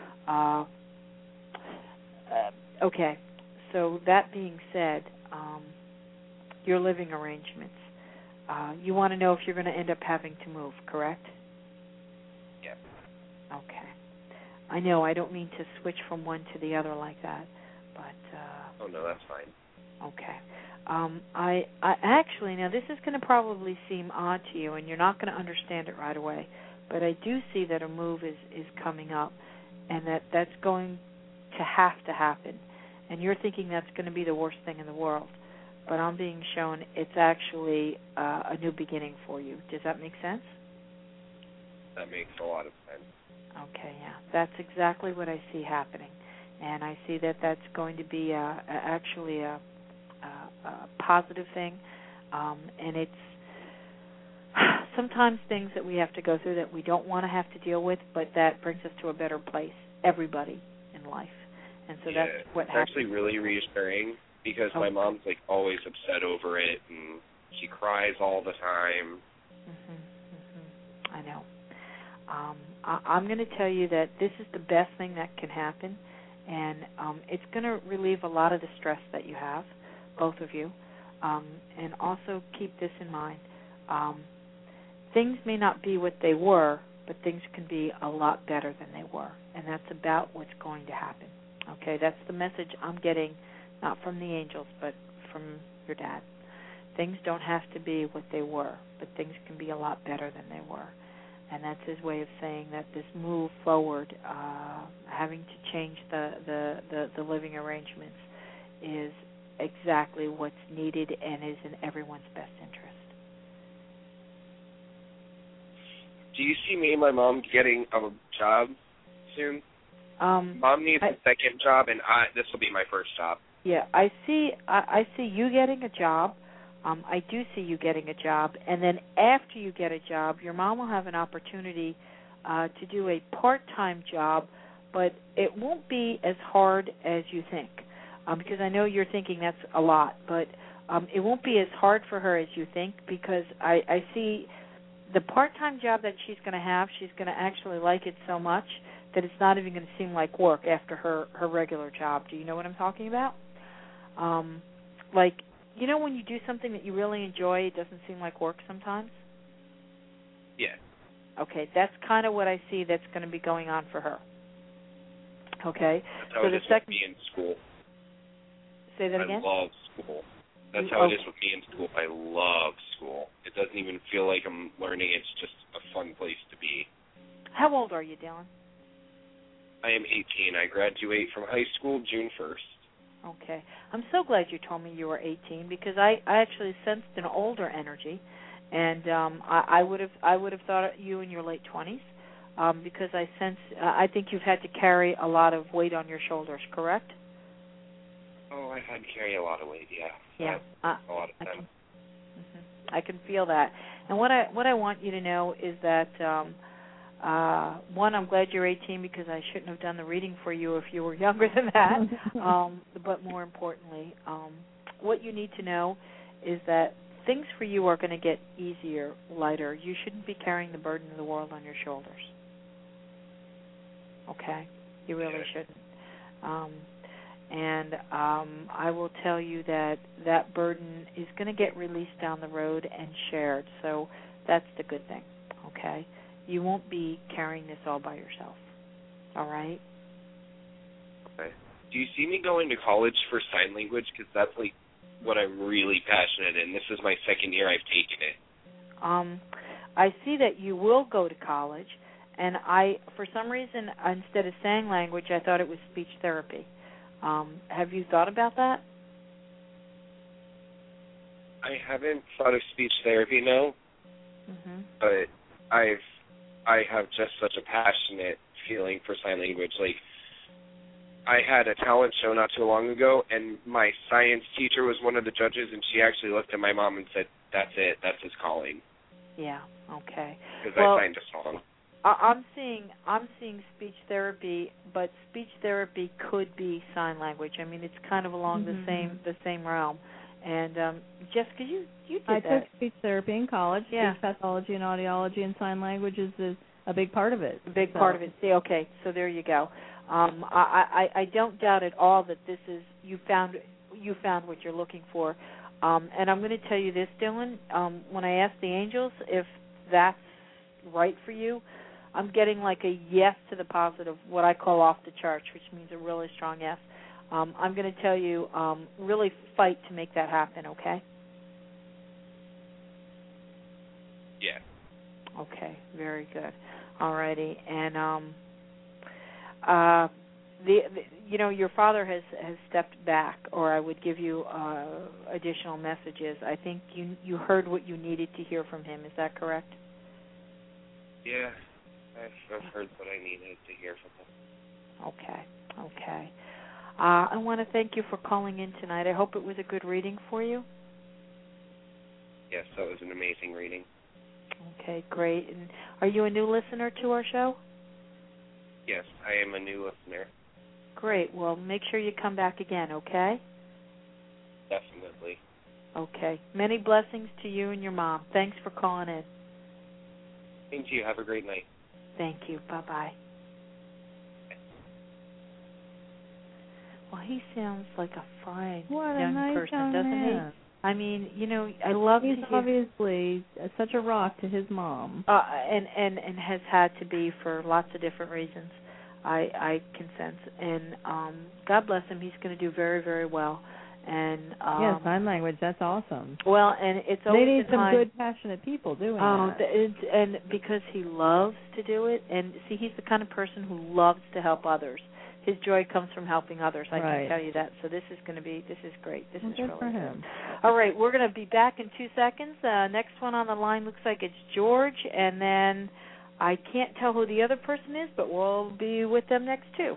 Okay, so that being said, your living arrangements, you want to know if you're going to end up having to move, correct? Yeah. Okay. I know I don't mean to switch from one to the other like that, but... oh, no, that's fine. Okay. I actually, now this is going to probably seem odd to you, and you're not going to understand it right away, but I do see that a move is coming up, and that's going to happen. And you're thinking that's going to be the worst thing in the world. But I'm being shown it's actually a new beginning for you. Does that make sense? That makes a lot of sense. Okay, yeah. That's exactly what I see happening. And I see that that's going to be actually a positive thing. And it's sometimes things that we have to go through that we don't want to have to deal with, but that brings us to a better place, everybody in life. And so that's what happens. It's actually really reassuring because my mom's like always upset over it and she cries all the time. I know. I'm going to tell you that this is the best thing that can happen, and it's going to relieve a lot of the stress that you have, both of you. And also keep this in mind. Things may not be what they were, but things can be a lot better than they were, and that's about what's going to happen. Okay, that's the message I'm getting, not from the angels, but from your dad. Things don't have to be what they were, but things can be a lot better than they were. And that's his way of saying that this move forward, having to change the living arrangements, is exactly what's needed and is in everyone's best interest. Do you see me and my mom getting a job soon? Mom needs a second job, and this will be my first job. Yeah, I see you getting a job. I do see you getting a job, and then after you get a job, your mom will have an opportunity to do a part-time job, but it won't be as hard as you think, because I know you're thinking that's a lot, but it won't be as hard for her as you think, because I see the part-time job that she's going to have, she's going to actually like it so much that it's not even going to seem like work after her regular job. Do you know what I'm talking about? Like, you know when you do something that you really enjoy, it doesn't seem like work sometimes? Yeah. Okay, that's kind of what I see that's going to be going on for her. Okay? That's how it is with me in school. Say that again? I love school. That's how it is with me in school. I love school. It doesn't even feel like I'm learning. It's just a fun place to be. How old are you, Dylan? I am 18. I graduate from high school June 1st. Okay. I'm so glad you told me you were 18 because I actually sensed an older energy, and I would have thought you in your late 20s because I think you've had to carry a lot of weight on your shoulders, correct? Oh, I've had to carry a lot of weight, yeah. Yeah. A lot of time. I can feel that. And what I want you to know is that one, I'm glad you're 18 because I shouldn't have done the reading for you if you were younger than that. But more importantly, what you need to know is that things for you are going to get easier, lighter. You shouldn't be carrying the burden of the world on your shoulders. Okay? You really shouldn't. And I will tell you that that burden is going to get released down the road and shared. So that's the good thing. Okay? You won't be carrying this all by yourself. All right? Okay. Do you see me going to college for sign language? Because that's, like, what I'm really passionate in. This is my second year I've taken it. I see that you will go to college, and for some reason, instead of sign language, I thought it was speech therapy. Have you thought about that? I haven't thought of speech therapy, no. Mm-hmm. But I have just such a passionate feeling for sign language. Like, I had a talent show not too long ago, and my science teacher was one of the judges, and she actually looked at my mom and said, "That's it. That's his calling." Yeah. Okay. Because I signed a song. I'm seeing speech therapy, but speech therapy could be sign language. I mean, it's kind of along the same realm. And Jessica, you did that. I took speech therapy in college. Yeah. Speech pathology and audiology and sign language is a big part of it. A big part of it. See, okay, so there you go. I don't doubt at all that this is you found what you're looking for. And I'm going to tell you this, Dylan. When I asked the angels if that's right for you, I'm getting like a yes to the positive, what I call off the charts, which means a really strong yes. I'm going to tell you, really fight to make that happen, okay? Yeah. Okay, very good. All righty. And, your father has stepped back, or I would give you additional messages. I think you heard what you needed to hear from him. Is that correct? Yeah. I've heard what I needed to hear from him. Okay. I want to thank you for calling in tonight. I hope it was a good reading for you. Yes, that was an amazing reading. Okay, great. And are you a new listener to our show? Yes, I am a new listener. Great. Well, make sure you come back again, okay? Definitely. Okay. Many blessings to you and your mom. Thanks for calling in. Thank you. Have a great night. Thank you. Bye-bye. Well, he sounds like a fine young person, doesn't he? I mean, I love He's to hear. Obviously such a rock to his mom. And has had to be for lots of different reasons. I can sense. And God bless him. He's going to do very, very well. And yes, sign language. That's awesome. Well, and it's always they need some good, passionate people doing that. And because he loves to do it, and see, he's the kind of person who loves to help others. His joy comes from helping others. I can tell you that. So this is great. This is good really for him. All right, we're going to be back in 2 seconds. Next one on the line looks like it's George, and then I can't tell who the other person is, but we'll be with them next too.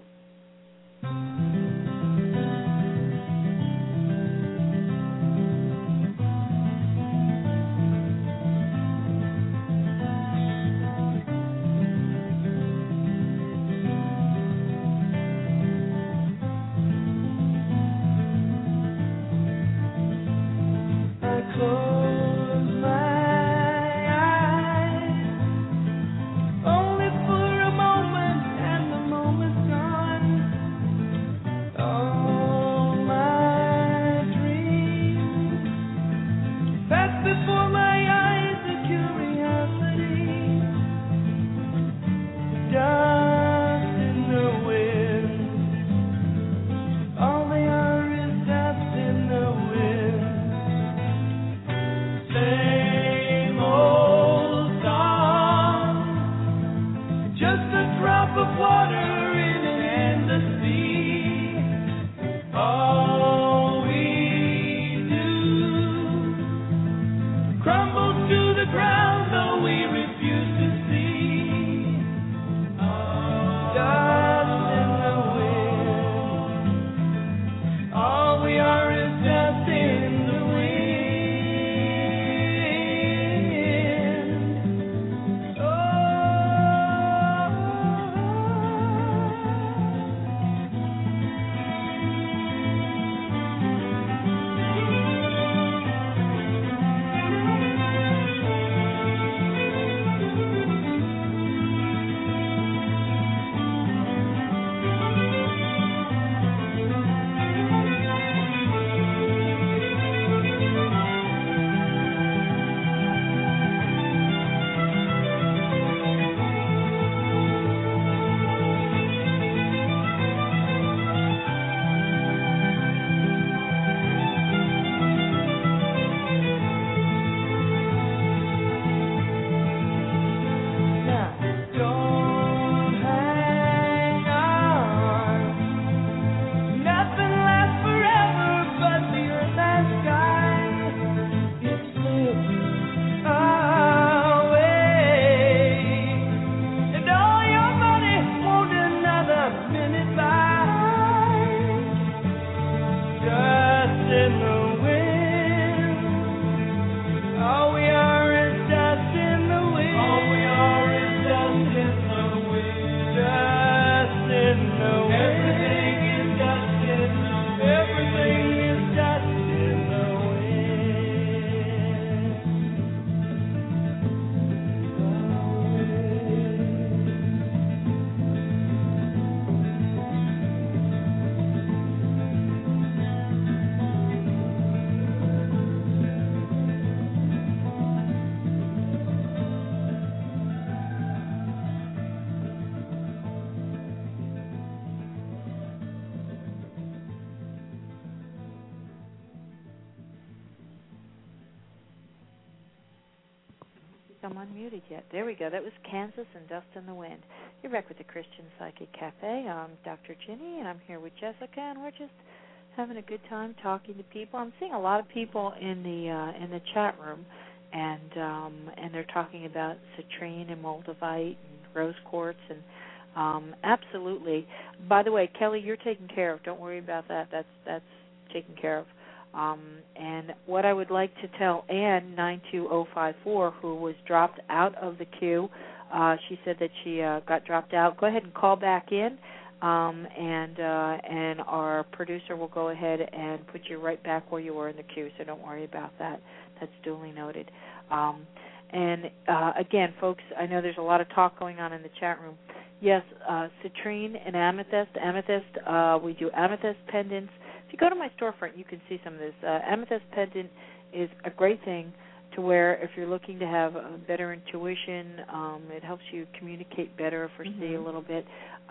I'm unmuted yet. There we go. That was Kansas and Dust in the Wind. You're back with the Christian Psychic Cafe. I'm Dr. Ginny, and I'm here with Jessica, and we're just having a good time talking to people. I'm seeing a lot of people in the chat room, and they're talking about citrine and moldavite and rose quartz, and absolutely. By the way, Kelly, you're taken care of. Don't worry about that. That's taken care of. And what I would like to tell Ann 92054, who was dropped out of the queue, she said that she got dropped out. Go ahead and call back in, and our producer will go ahead and put you right back where you were in the queue. So don't worry about that. That's duly noted. Again, folks, I know there's a lot of talk going on in the chat room. Yes, citrine and amethyst. Amethyst, we do amethyst pendants. If you go to my storefront, you can see some of this. Amethyst pendant is a great thing to wear if you're looking to have a better intuition. It helps you communicate better, foresee a little bit.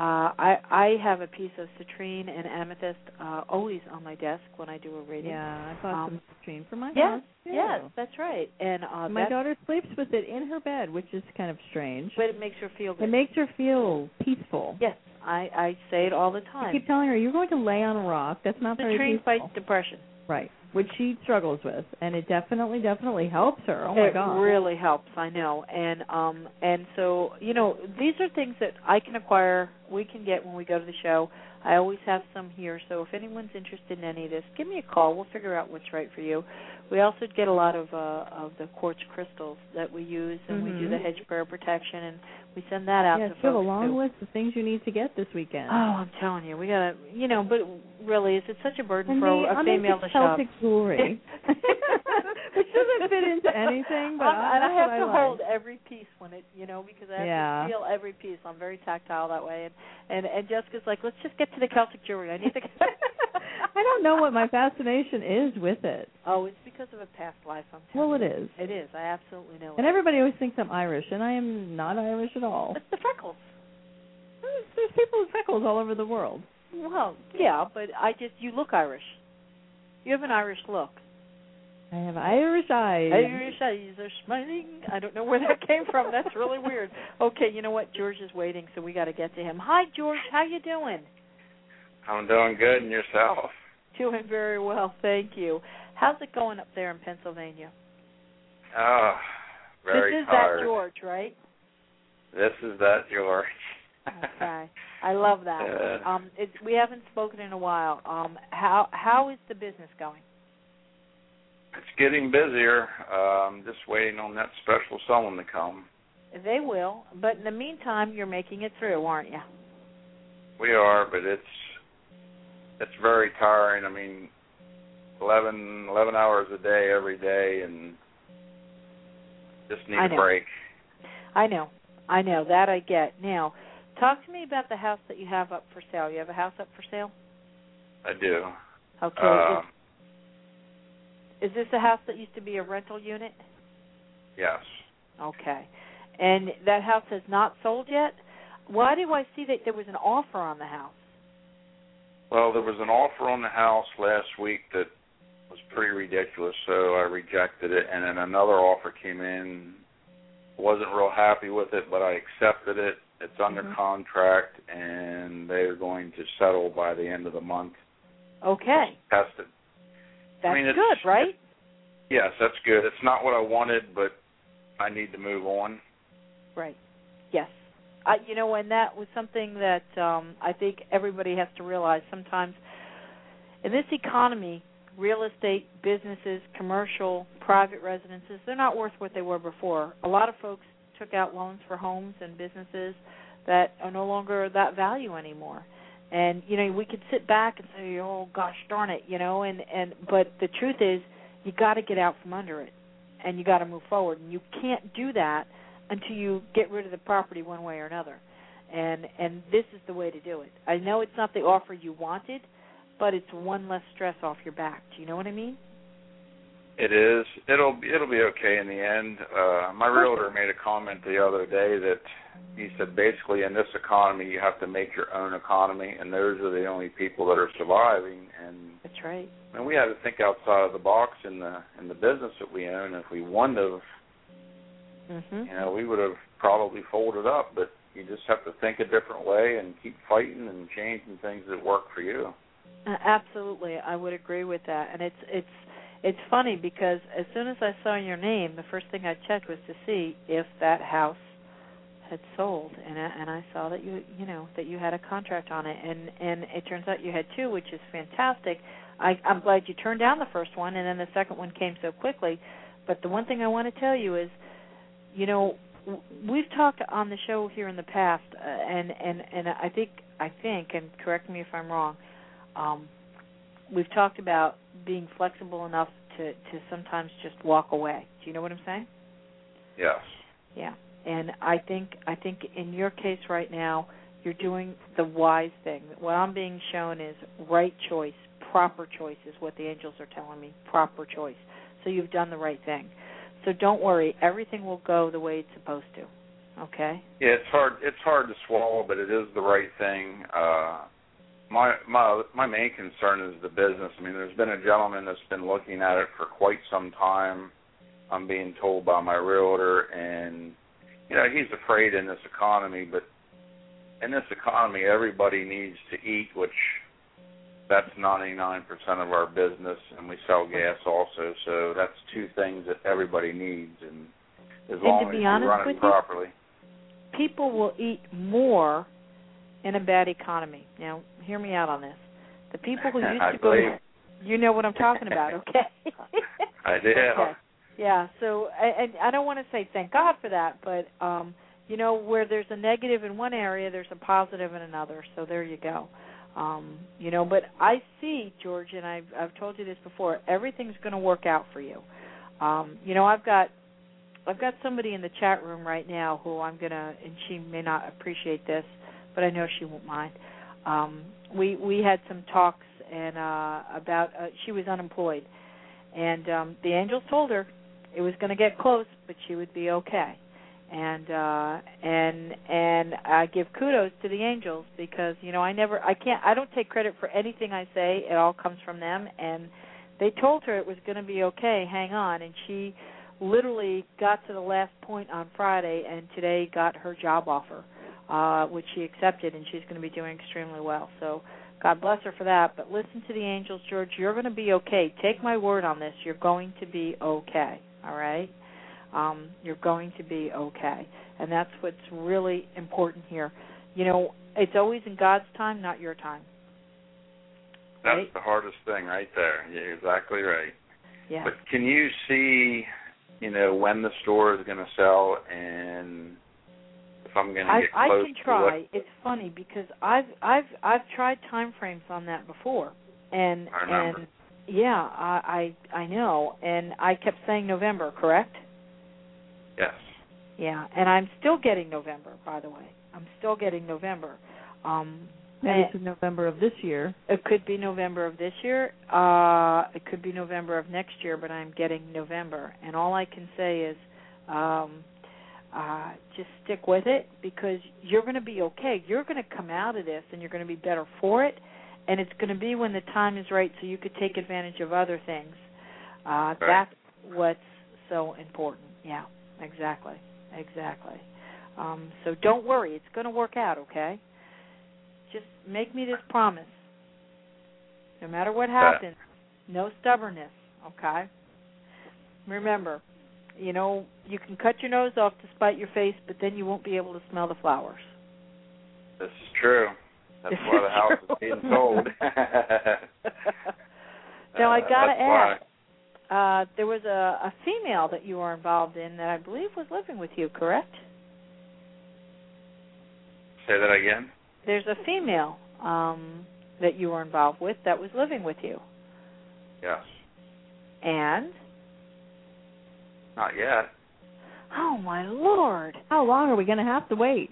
I have a piece of citrine and amethyst always on my desk when I do a reading. Yeah, I bought some citrine for my house. Yeah. Yes, that's right. And my daughter sleeps with it in her bed, which is kind of strange. But it makes her feel good. It makes her feel peaceful. Yes, I say it all the time. I keep telling her, you're going to lay on a rock. That's not very peaceful. Citrine fights depression. Right, which she struggles with, and it definitely helps her. Oh my God, it really helps. I know, and so these are things that I can acquire. We can get when we go to the show. I always have some here, so if anyone's interested in any of this, give me a call. We'll figure out what's right for you. We also get a lot of the quartz crystals that we use, and we do the hedge prayer protection, and we send that out to folks. Yes, you have a long list of things you need to get this weekend. Oh, I'm telling you, we gotta, but really, is it such a burden for a female to shop? Celtic jewelry, which doesn't fit into anything, but and I have to like. hold every piece when it, because I have to feel every piece. I'm very tactile that way, and Jessica's like, let's just get to the Celtic jewelry. I need to. I don't know what my fascination is with it. Oh, it's because of a past life. I'm telling you. Well, it is. It is. I absolutely know. And everybody always thinks I'm Irish, and I am not Irish at all. It's the freckles. There's people with freckles all over the world. Well, yeah, but you look Irish. You have an Irish look. I have Irish eyes. Irish eyes are smiling. I don't know where that came from. That's really weird. Okay, you know what? George is waiting, so we got to get to him. Hi, George. How you doing? I'm doing good, and yourself? Doing very well, thank you. How's it going up there in Pennsylvania? Oh, very This is tired. that George, right? This is that George. Okay, I love that. We haven't spoken in a while. How is the business going? It's getting busier. I'm just waiting on that special someone to come. They will, but in the meantime, you're making it through, aren't you? We are, but it's very tiring. I mean, 11 hours a day every day, and just need a break. I know that I get. Now, talk to me about the house that you have up for sale. You have a house up for sale? I do. Okay. Is this a house that used to be a rental unit? Yes. Okay. And that house has not sold yet? Why do I see that there was an offer on the house? Well, there was an offer on the house last week that was pretty ridiculous, so I rejected it, and then another offer came in. Wasn't real happy with it, but I accepted it. It's under contract, and they're going to settle by the end of the month. Okay. Test it. That's good, right? Yes, that's good. It's not what I wanted, but I need to move on. Right. Yes. And that was something that I think everybody has to realize. Sometimes in this economy, real estate, businesses, commercial, private residences, they're not worth what they were before. A lot of folks took out loans for homes and businesses that are no longer that value anymore. And, we could sit back and say, oh, gosh darn it, but the truth is you got to get out from under it, and you got to move forward. And you can't do that until you get rid of the property one way or another. And this is the way to do it. I know it's not the offer you wanted, but it's one less stress off your back. Do you know what I mean? It is. It'll be okay in the end. My realtor made a comment the other day that he said basically in this economy you have to make your own economy, and those are the only people that are surviving. And that's right. And we had to think outside of the box in the business that we own. If we wouldn't have, we would have probably folded up. But you just have to think a different way and keep fighting and changing things that work for you. Absolutely, I would agree with that. And it's funny because as soon as I saw your name, the first thing I checked was to see if that house had sold, and I saw that that you had a contract on it, and it turns out you had two, which is fantastic. I'm glad you turned down the first one, and then the second one came so quickly. But the one thing I want to tell you is, we've talked on the show here in the past, and I think, and correct me if I'm wrong, we've talked about being flexible enough to sometimes just walk away. Do you know what I'm saying? Yes. Yeah. And I think in your case right now, you're doing the wise thing. What I'm being shown is right choice, proper choice is what the angels are telling me, proper choice. So you've done the right thing. So don't worry, everything will go the way it's supposed to. Okay? Yeah, it's hard to swallow, but it is the right thing. My main concern is the business. I mean, there's been a gentleman that's been looking at it for quite some time. I'm being told by my realtor, and he's afraid in this economy, but in this economy, everybody needs to eat, which that's 99% of our business, and we sell gas also, so that's two things that everybody needs, and as long as you run it properly. People will eat more in a bad economy. Now, hear me out on this. The people who used to go, you know what I'm talking about, okay? I do. Okay. Yeah, so I don't want to say thank God for that, but, where there's a negative in one area, there's a positive in another, so there you go. But I see, George, and I've told you this before, everything's going to work out for you. I've got somebody in the chat room right now who I'm going to, and she may not appreciate this, but I know she won't mind. We had some talks and about she was unemployed, and the angels told her it was going to get close, but she would be okay. And I give kudos to the angels because I don't take credit for anything I say. It all comes from them, and they told her it was going to be okay. Hang on, and she literally got to the last point on Friday, and today got her job offer, which she accepted, and she's going to be doing extremely well. So God bless her for that. But listen to the angels, George. You're going to be okay. Take my word on this. You're going to be okay. All right. You're going to be okay. And that's what's really important here. It's always in God's time, not your time. That's right? The hardest thing right there. You're exactly right. Yeah. But can you see, when the store is going to sell and if I'm going to get close to I can try. It's funny because I've tried time frames on that before. And I remember. And yeah, I know. And I kept saying November, correct? Yes. Yeah, and I'm still getting November, by the way. I'm still getting November. Maybe it's November of this year. It could be November of this year. It could be November of next year, but I'm getting November. And all I can say is just stick with it because you're going to be okay. You're going to come out of this, and you're going to be better for it. And it's going to be when the time is right so you could take advantage of other things. Right. That's what's so important. Yeah. Exactly. So don't worry. It's going to work out, okay? Just make me this promise. No matter what happens, no stubbornness, okay? Remember, you can cut your nose off to spite your face, but then you won't be able to smell the flowers. This is true. That's why the house is being sold. Now, I got to ask. There was a female that you were involved in that I believe was living with you, correct? Say that again? There's a female that you were involved with that was living with you. Yes. And? Not yet. Oh, my Lord. How long are we going to have to wait?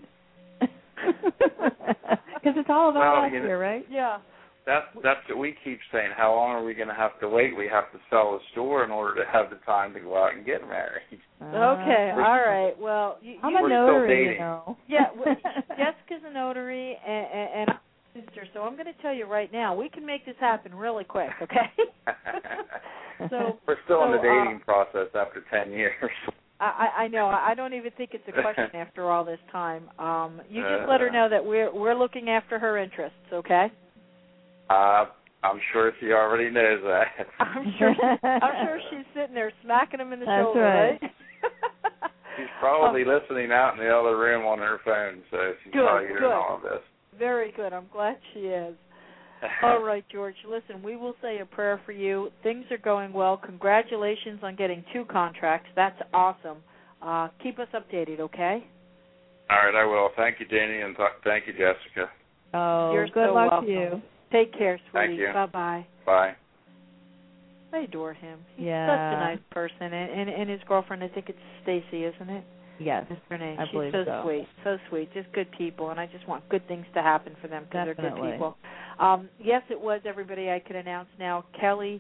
Because it's all about us here, right? Yeah. That's what we keep saying. How long are we going to have to wait? We have to sell the store in order to have the time to go out and get married. Okay, all right. Well, I'm a notary, Yeah, Jessica's a notary, and I'm a sister, so I'm going to tell you right now, we can make this happen really quick, okay? So we're still in the dating process after 10 years. I know. I don't even think it's a question after all this time. You just let her know that we're looking after her interests, okay? I'm sure she already knows that. I'm sure she's sitting there smacking him in the shoulder, right? She's probably listening out in the other room on her phone, so she's probably hearing all of this. Very good. I'm glad she is. All right, George. Listen, we will say a prayer for you. Things are going well. Congratulations on getting 2 contracts. That's awesome. Keep us updated, okay? All right, I will. Thank you, Jenny, and thank you, Jessica. Oh, you're good so luck welcome. to you. Take care, sweetie. Thank you. Bye-bye. Bye. I adore him. He's Yeah. such a nice person. And his girlfriend, I think it's Stacy, isn't it? Yes. That's her name. I believe She's so sweet. So sweet. Just good people. And I just want good things to happen for them because they're good people. Yes, it was everybody I could announce now. Kelly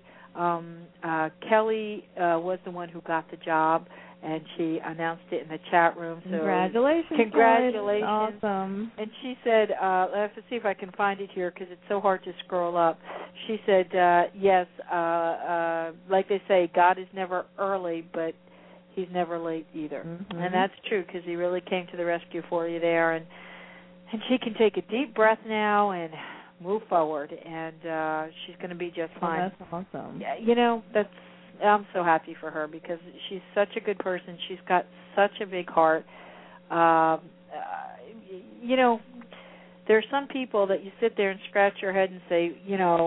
was the one who got the job, and she announced it in the chat room. So congratulations. Congratulations. Awesome. And she said, I have to see if I can find it here because it's so hard to scroll up. She said, yes, like they say, God is never early, but he's never late either. Mm-hmm. And that's true because he really came to the rescue for you there. And she can take a deep breath now and move forward, and she's going to be just fine. Oh, that's awesome. Yeah, I'm so happy for her because she's such a good person. She's got such a big heart. There's some people that you sit there and scratch your head and say,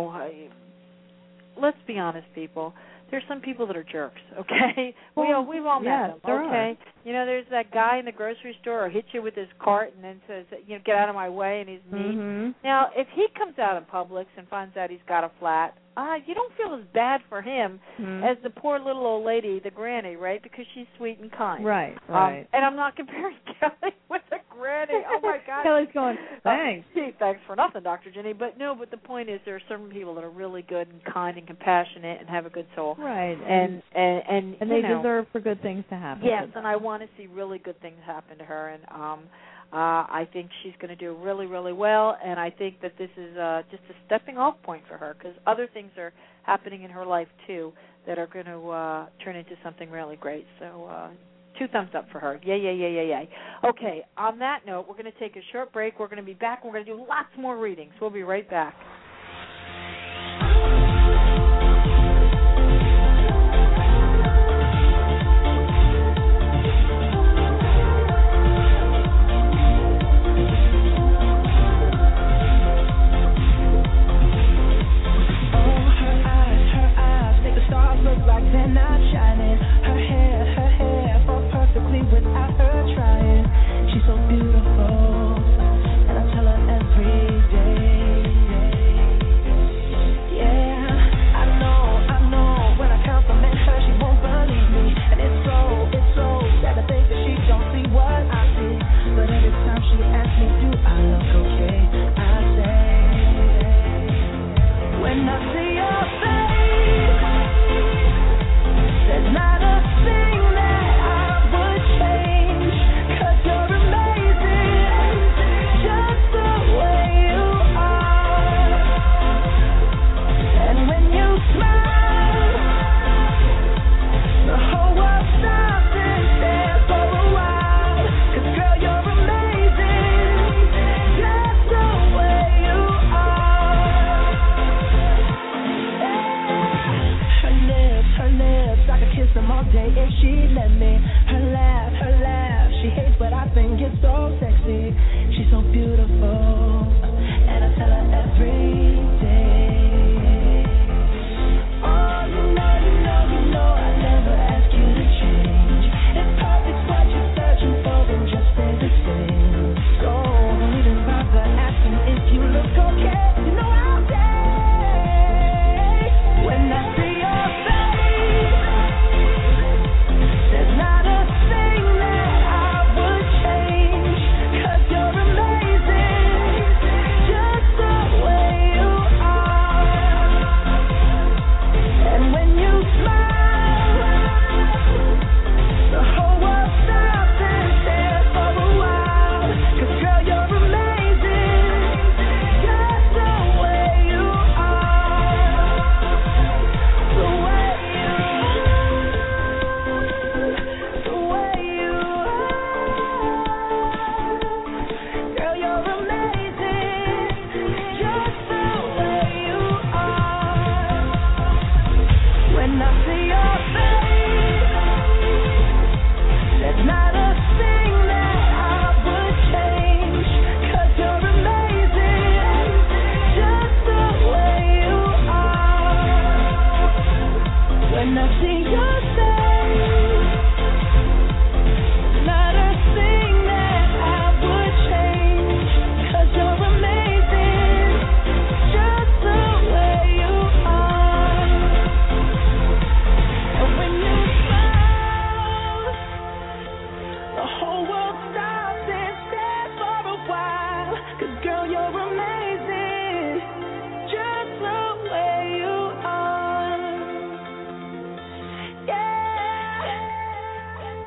let's be honest, people. There's some people that are jerks, okay? Well, we've all met them, okay? Are. There's that guy in the grocery store who hits you with his cart and then says, get out of my way, and he's mean. Mm-hmm. Now, if he comes out in Publix and finds out he's got a flat, you don't feel as bad for him as the poor little old lady, the granny, right? Because she's sweet and kind. Right. And I'm not comparing Kelly with the granny. Oh, my God. Kelly's going, thanks. Thanks for nothing, Dr. Jenny. But the point is there are some people that are really good and kind and compassionate and have a good soul. Right. And they deserve for good things to happen. Yes, and I want to see really good things happen to her. And I think she's going to do really, really well, and I think that this is just a stepping-off point for her because other things are happening in her life, too, that are going to turn into something really great. So 2 thumbs up for her. Yay. Okay, on that note, we're going to take a short break. We're going to be back. We're going to do lots more readings. We'll be right back. They're not shining. Her hair falls perfectly without her trying. She's so beautiful, and I tell her every day. Girl, you're amazing, just the way you are. Yeah.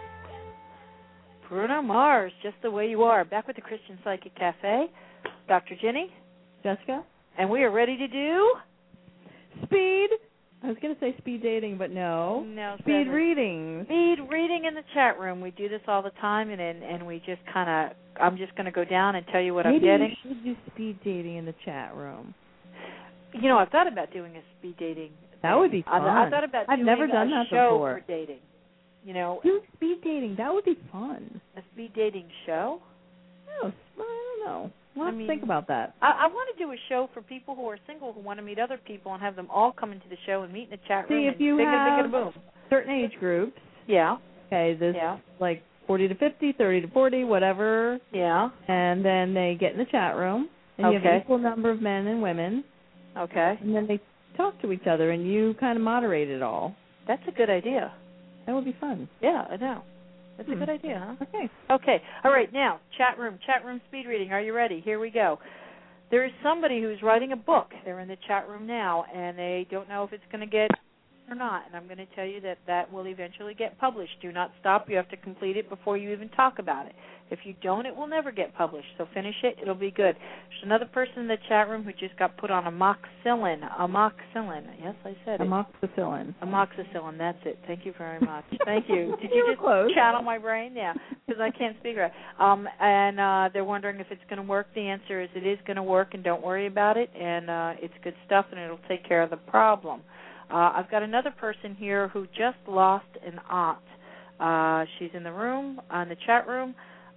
Bruno Mars, Just the Way You Are. Back with the Christian Psychic Cafe. Dr. Ginny. Jessica. And we are ready to do... Speed. I was going to say speed dating, but no. No. Speed reading. Speed reading in the chat room. We do this all the time, and we just kind of... I'm just going to go down and tell you what I'm getting. Maybe you should do speed dating in the chat room. You know, I've thought about doing a speed dating. That would be fun. I thought about doing never done that show before. For dating. You know, do speed dating. That would be fun. A speed dating show? No, I don't know. We'll have to think about that. I want to do a show for people who are single who want to meet other people and have them all come into the show and meet in the chat room. See, if you have certain age groups. Yeah. Okay, like 40 to 50, 30 to 40, whatever. Yeah. And then they get in the chat room, and you have an equal number of men and women. Okay. And then they talk to each other, and you kind of moderate it all. That's a good idea. That would be fun. Yeah, I know. That's a good idea, huh? Okay. Okay. All right, now, chat room speed reading. Are you ready? Here we go. There is somebody who's writing a book. They're in the chat room now, and they don't know if it's going to get or not. And I'm going to tell you that will eventually get published. Do not stop. You have to complete it before you even talk about it. If you don't, it will never get published. So finish it. It'll be good. There's another person in the chat room who just got put on amoxicillin. Amoxicillin. Yes, I said it. Amoxicillin. Amoxicillin. That's it. Thank you very much. Thank you. Did you just channel my brain? Yeah, because I can't speak right. And they're wondering if it's going to work. The answer is it is going to work, and don't worry about it. And it's good stuff, and it'll take care of the problem. I've got another person here who just lost an aunt. She's in the room, in the chat room.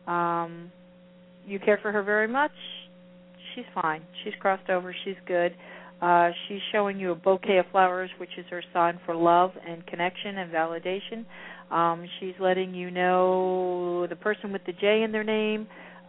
You care for her very much? She's fine. She's crossed over. She's good. She's showing you a bouquet of flowers, which is her sign for love and connection and validation. She's letting you know, the person with the J in their name,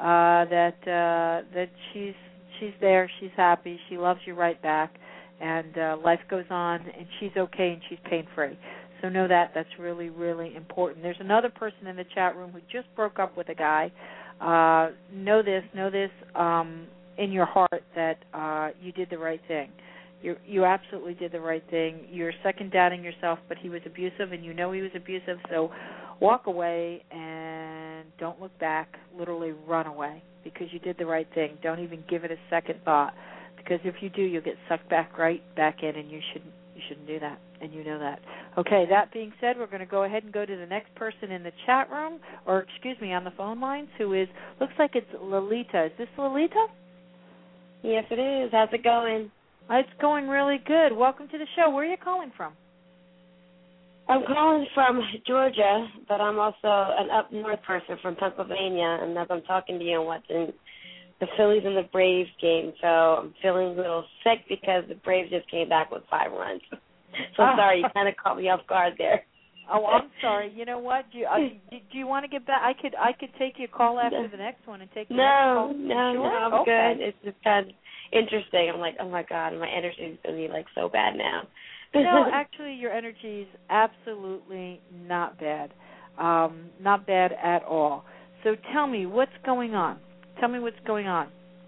that she's there, she's happy, she loves you right back, and life goes on, and she's okay, and she's pain-free. So know that. That's really, really important. There's another person in the chat room who just broke up with a guy. Know this in your heart that you did the right thing. You absolutely did the right thing. You're second-doubting yourself, but he was abusive, and you know he was abusive, so walk away and don't look back. Literally run away because you did the right thing. Don't even give it a second thought, because if you do, you'll get sucked right back in, and you shouldn't do that, and you know that. Okay, that being said, we're going to go ahead and go to the next person in the chat room, or excuse me, on the phone lines, who is, looks like it's Lolita. Is this Lolita? Yes, it is. How's it going? It's going really good. Welcome to the show. Where are you calling from? I'm calling from Georgia, but I'm also an up north person from Pennsylvania, and as I'm talking to you, I'm watching the Phillies and the Braves game, so I'm feeling a little sick because the Braves just came back with 5 runs. So I'm sorry, you kind of caught me off guard there. Oh, I'm sorry. You know what? Do you want to get back? I could take your call after the next one and take the next call. No, I'm good. It's just kind of interesting. I'm like, oh my God, my energy is going to be like so bad now. No, actually, your energy is absolutely not bad. Not bad at all. So tell me, what's going on? Tell me what's going on.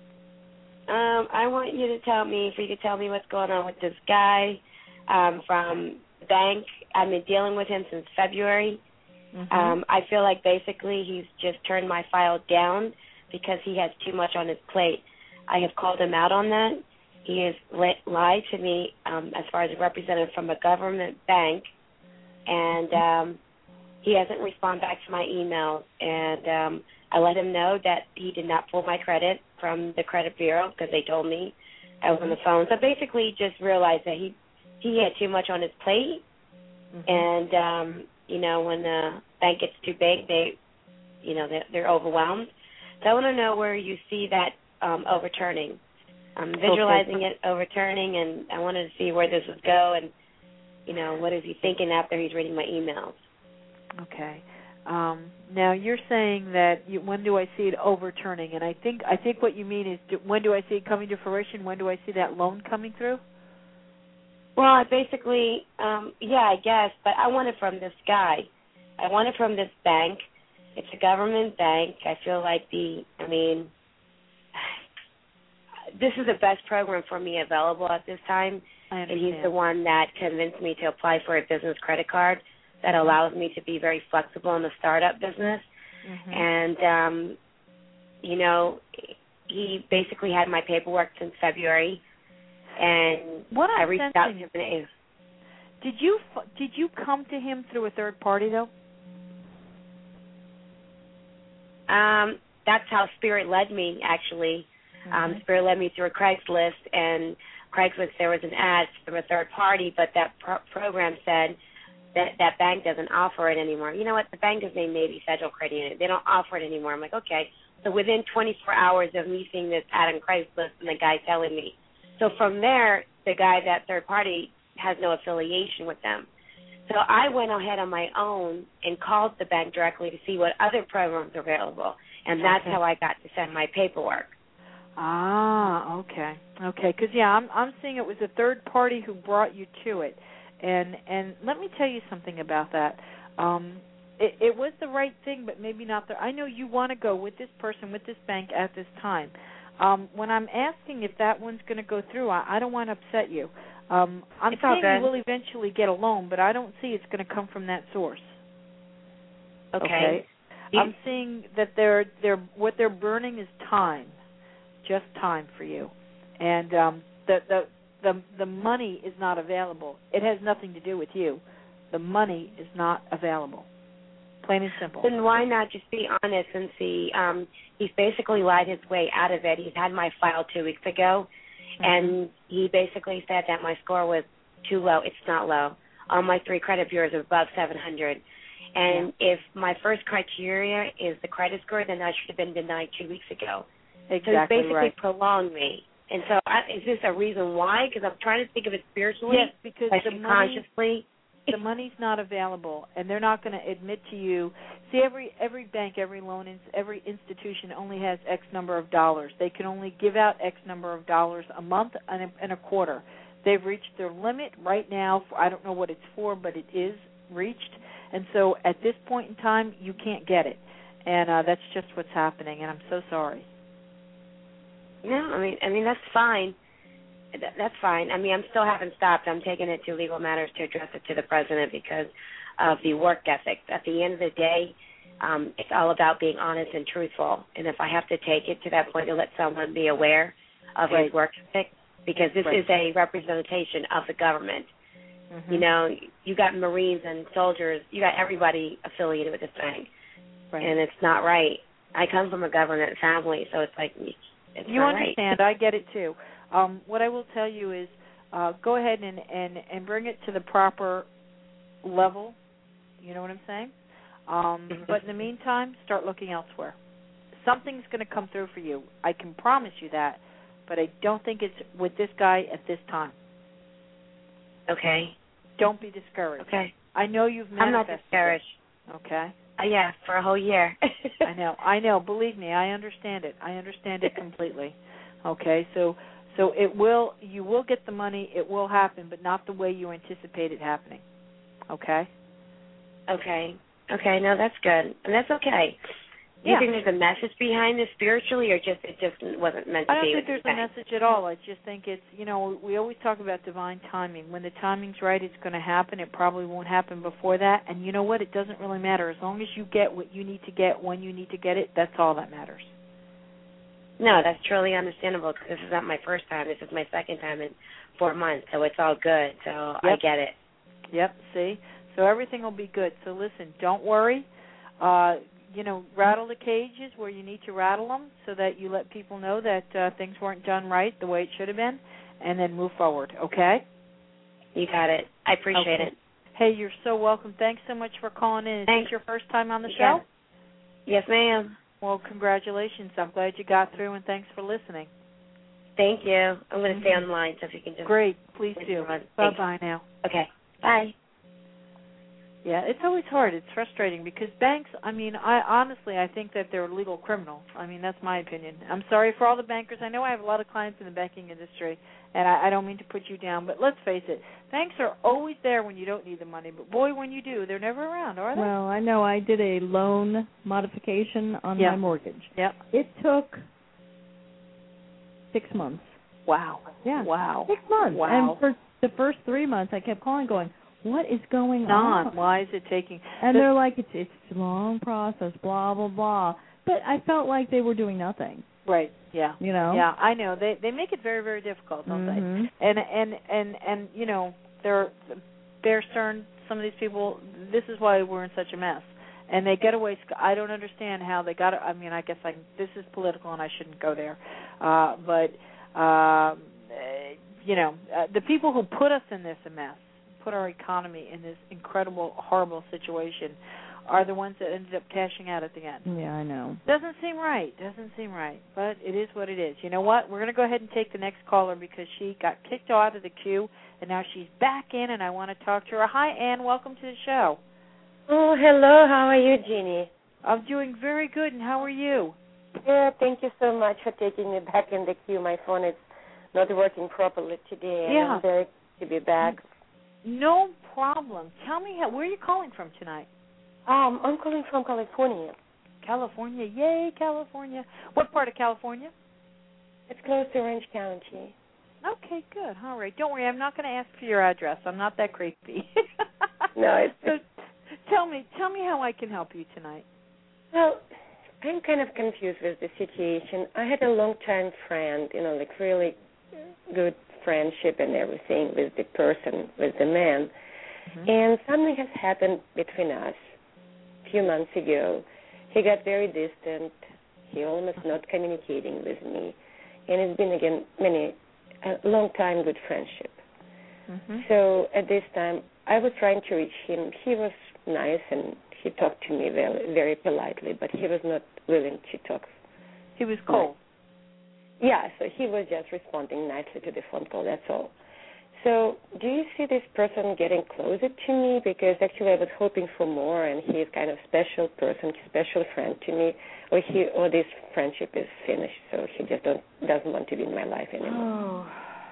I want you to tell me, if you could tell me what's going on with this guy from the bank. I've been dealing with him since February. Mm-hmm. I feel like basically he's just turned my file down because he has too much on his plate. I have called him out on that. He has lied to me as far as a representative from a government bank, and he hasn't responded back to my emails. And I let him know that he did not pull my credit from the credit bureau because they told me I was on the phone. So basically just realized that he had too much on his plate. Mm-hmm. And, when the bank gets too big, they're overwhelmed. So I want to know where you see that overturning. I'm visualizing it overturning, and I wanted to see where this would go and, what is he thinking after he's reading my emails. Okay. Now you're saying that when do I see it overturning? And I think what you mean is when do I see it coming to fruition? When do I see that loan coming through? Well, I basically, I guess, but I want it from this guy. I want it from this bank. It's a government bank. I feel like this is the best program for me available at this time. And he's the one that convinced me to apply for a business credit card that allows me to be very flexible in the startup business. And, you know, he basically had my paperwork since February, and I reached out to him. Did you come to him through a third party, though? That's how Spirit led me, actually. Spirit led me through a Craigslist, and Craigslist, there was an ad from a third party, but that program said that bank doesn't offer it anymore. You know what? The bank is named Navy Federal Credit Union. They don't offer it anymore. I'm like, okay. So within 24 hours of me seeing this ad on Craigslist and the guy telling me. So from there, the guy, that third party, has no affiliation with them. So I went ahead on my own and called the bank directly to see what other programs are available, and that's how I got to send my paperwork. Ah, okay. Okay, because, yeah, I'm seeing it was a third party who brought you to it. And let me tell you something about that. It was the right thing, but maybe not I know you want to go with this person, with this bank at this time. When I'm asking if that one's going to go through, I don't want to upset you. I'm saying you will eventually get a loan, but I don't see it's going to come from that source. Okay? I'm seeing that what they're burning is time, just time for you, and the money is not available. It has nothing to do with you. The money is not available. Plain and simple. Then why not just be honest and see? He's basically lied his way out of it. He's had my file 2 weeks ago, and he basically said that my score was too low. It's not low. All my 3 credit bureaus are above 700. And if my first criteria is the credit score, then I should have been denied 2 weeks ago. Exactly. So he's basically prolonged me. And so is this a reason why? Because I'm trying to think of it spiritually. Yes, because the money's not available, and they're not going to admit to you. See, every bank, every loan, every institution only has X number of dollars. They can only give out X number of dollars a month and a quarter. They've reached their limit right now. I don't know what it's for, but it is reached. And so at this point in time, you can't get it. And that's just what's happening, and I'm so sorry. No, I mean that's fine. That's fine. I mean, I still haven't stopped. I'm taking it to Legal Matters to address it to the president because of the work ethic. At the end of the day, it's all about being honest and truthful. And if I have to take it to that point to let someone be aware of his work ethic, because this is a representation of the government. You know, you got Marines and soldiers. You got everybody affiliated with this thing. And it's not right. I come from a government family, so it's like it's you not understand. right. I get it, too. What I will tell you is go ahead and bring it to the proper level. You know what I'm saying? But in the meantime, start looking elsewhere. Something's going to come through for you. I can promise you that, but I don't think it's with this guy at this time. Okay. Don't be discouraged. Okay. I know you've manifested. I'm not discouraged. Okay. Yeah, for a whole year. I know. Believe me, I understand it. I understand it completely. Okay, so you will get the money, it will happen, but not the way you anticipate it happening. Okay? Okay, no, that's good. And that's okay. Do you think there's a message behind this spiritually, or it just wasn't meant to be? I don't think there's a message at all. I just think it's, we always talk about divine timing. When the timing's right, it's going to happen. It probably won't happen before that. And you know what? It doesn't really matter. As long as you get what you need to get when you need to get it, that's all that matters. No, that's truly understandable because this is not my first time. This is my second time in 4 months, so it's all good. So I get it. Yep, see? So everything will be good. So listen, don't worry. Rattle the cages where you need to rattle them so that you let people know that things weren't done right the way it should have been, and then move forward, okay? You got it. I appreciate it. Hey, you're so welcome. Thanks so much for calling in. Is this your first time on the show? Yes, ma'am. Well, congratulations. I'm glad you got through, and thanks for listening. Thank you. I'm going to stay on the line, so if you can just... Great. Please do. Bye-bye now. Okay. Bye. Yeah, it's always hard. It's frustrating because banks, I honestly think that they're legal criminals. That's my opinion. I'm sorry for all the bankers. I know I have a lot of clients in the banking industry, and I don't mean to put you down, but let's face it, banks are always there when you don't need the money, but boy, when you do, they're never around, are they? Well, I know I did a loan modification on my mortgage. Yep. It took 6 months Wow. Yeah. Wow. 6 months. Wow. And for the first 3 months, I kept calling, going, "What is going on? Why is it taking?" And they're like, "It's a long process, blah blah blah." But I felt like they were doing nothing. Right. Yeah. You know. Yeah, I know. They make it very, very difficult, don't they? And you know, Bear Stearns, some of these people. This is why we're in such a mess. And they get away. I don't understand how they got it. I mean, I guess this is political, and I shouldn't go there. But you know, the people who put us in this mess, put our economy in this incredible, horrible situation, are the ones that ended up cashing out at the end. Yeah, I know. Doesn't seem right. But it is what it is. You know what? We're going to go ahead and take the next caller because she got kicked out of the queue, and now she's back in, and I want to talk to her. Hi, Ann. Welcome to the show. Oh, hello. How are you, Jeannie? I'm doing very good, and how are you? Yeah, thank you so much for taking me back in the queue. My phone is not working properly today, and I'm very glad to be back. No problem. Tell me, where are you calling from tonight? I'm calling from California. California. Yay, California. What part of California? It's close to Orange County. Okay, good. All right. Don't worry, I'm not going to ask for your address. I'm not that creepy. No, it's... So, tell me how I can help you tonight. Well, I'm kind of confused with the situation. I had a long-time friend, you know, like really good friendship and everything with the person, with the man. Mm-hmm. And something has happened between us a few months ago. He got very distant. He almost not communicating with me. And it's been, again, a long time good friendship. Mm-hmm. So at this time, I was trying to reach him. He was nice and he talked to me very, very politely, but he was not willing to talk. He was cold. Yeah, so he was just responding nicely to the phone call, that's all. So do you see this person getting closer to me? Because actually I was hoping for more, and he is kind of special person, special friend to me, or this friendship is finished, so he just doesn't want to be in my life anymore. Oh,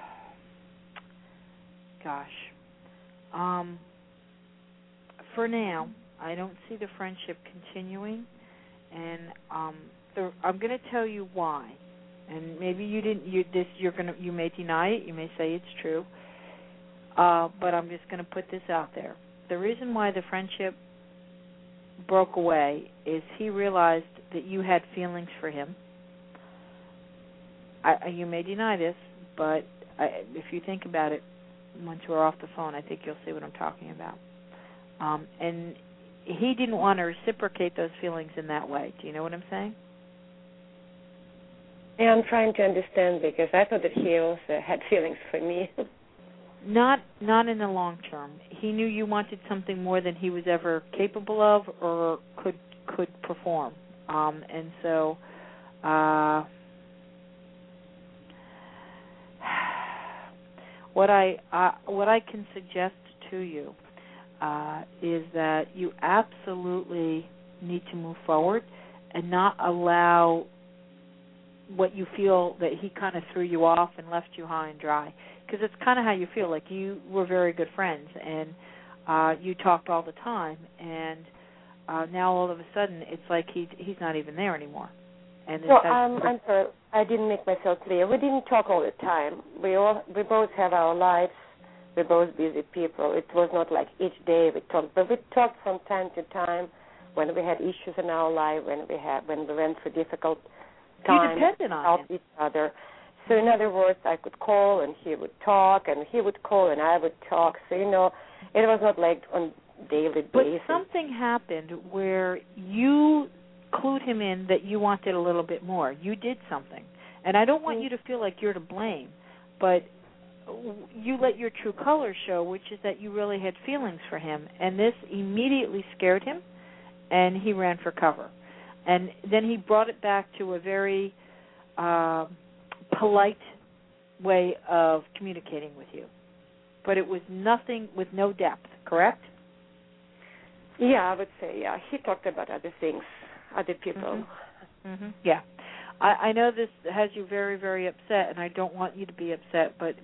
gosh. For now, I don't see the friendship continuing, and I'm going to tell you why. And maybe you may deny it, you may say it's true, but I'm just going to put this out there. The reason why the friendship broke away is he realized that you had feelings for him. You may deny this, but if you think about it, once we're off the phone, I think you'll see what I'm talking about. And he didn't want to reciprocate those feelings in that way. Do you know what I'm saying? Yeah, I'm trying to understand, because I thought that he also had feelings for me. Not in the long term. He knew you wanted something more than he was ever capable of or could perform. And so what I can suggest to you is that you absolutely need to move forward and not allow what you feel that he kind of threw you off and left you high and dry, because it's kind of how you feel. Like, you were very good friends and you talked all the time, and now all of a sudden it's like he's not even there anymore. And no, I'm sorry, I didn't make myself clear. We didn't talk all the time. We both have our lives. We're both busy people. It was not like each day we talked, but we talked from time to time when we had issues in our life, when we went through difficult times, help each other. So in other words, I could call and he would talk, and he would call and I would talk. So, you know, it was not like on daily basis. But something happened where you clued him in that you wanted a little bit more. You did something. And I don't want you to feel like you're to blame, but you let your true colors show, which is that you really had feelings for him. And this immediately scared him, and he ran for cover. And then he brought it back to a very polite way of communicating with you. But it was nothing with no depth, correct? Yeah, I would say, yeah. He talked about other things, other people. Mm-hmm. Mm-hmm. Yeah. I know this has you very, very upset, and I don't want you to be upset, but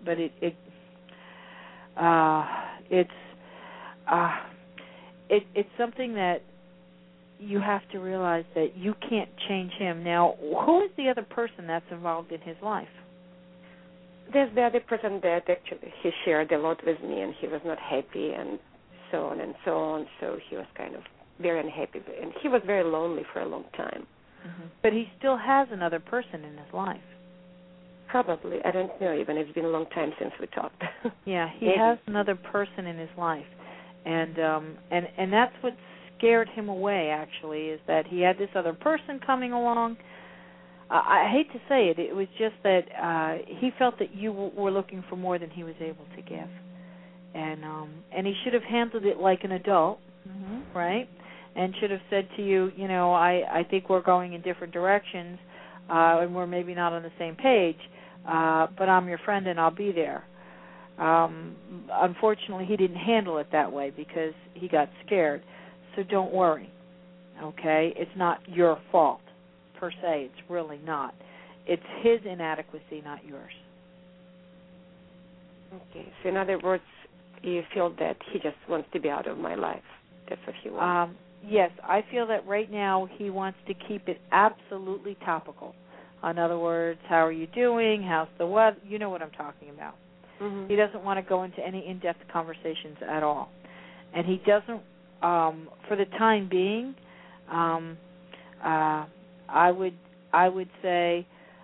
it's something that you have to realize that you can't change him. Now, who is the other person that's involved in his life? there's the other person that actually he shared a lot with me, and he was not happy, and so on and so on. So he was kind of very unhappy, and he was very lonely for a long time. Mm-hmm. But he still has another person in his life. Probably. I don't know, even it's been a long time since we talked. Yeah, he has another person in his life. And that's what scared him away, actually, is that he had this other person coming along. I hate to say it. It was just that he felt that you were looking for more than he was able to give. And he should have handled it like an adult, right? And should have said to you, you know, I think we're going in different directions, and we're maybe not on the same page, but I'm your friend and I'll be there. Unfortunately, he didn't handle it that way because he got scared. So don't worry, okay? It's not your fault, per se. It's really not. It's his inadequacy, not yours. Okay. So in other words, you feel that he just wants to be out of my life. That's what he wants. Yes, I feel that right now he wants to keep it absolutely topical. In other words, how are you doing? How's the weather? You know what I'm talking about. Mm-hmm. He doesn't want to go into any in-depth conversations at all. And he doesn't, for the time being, I would say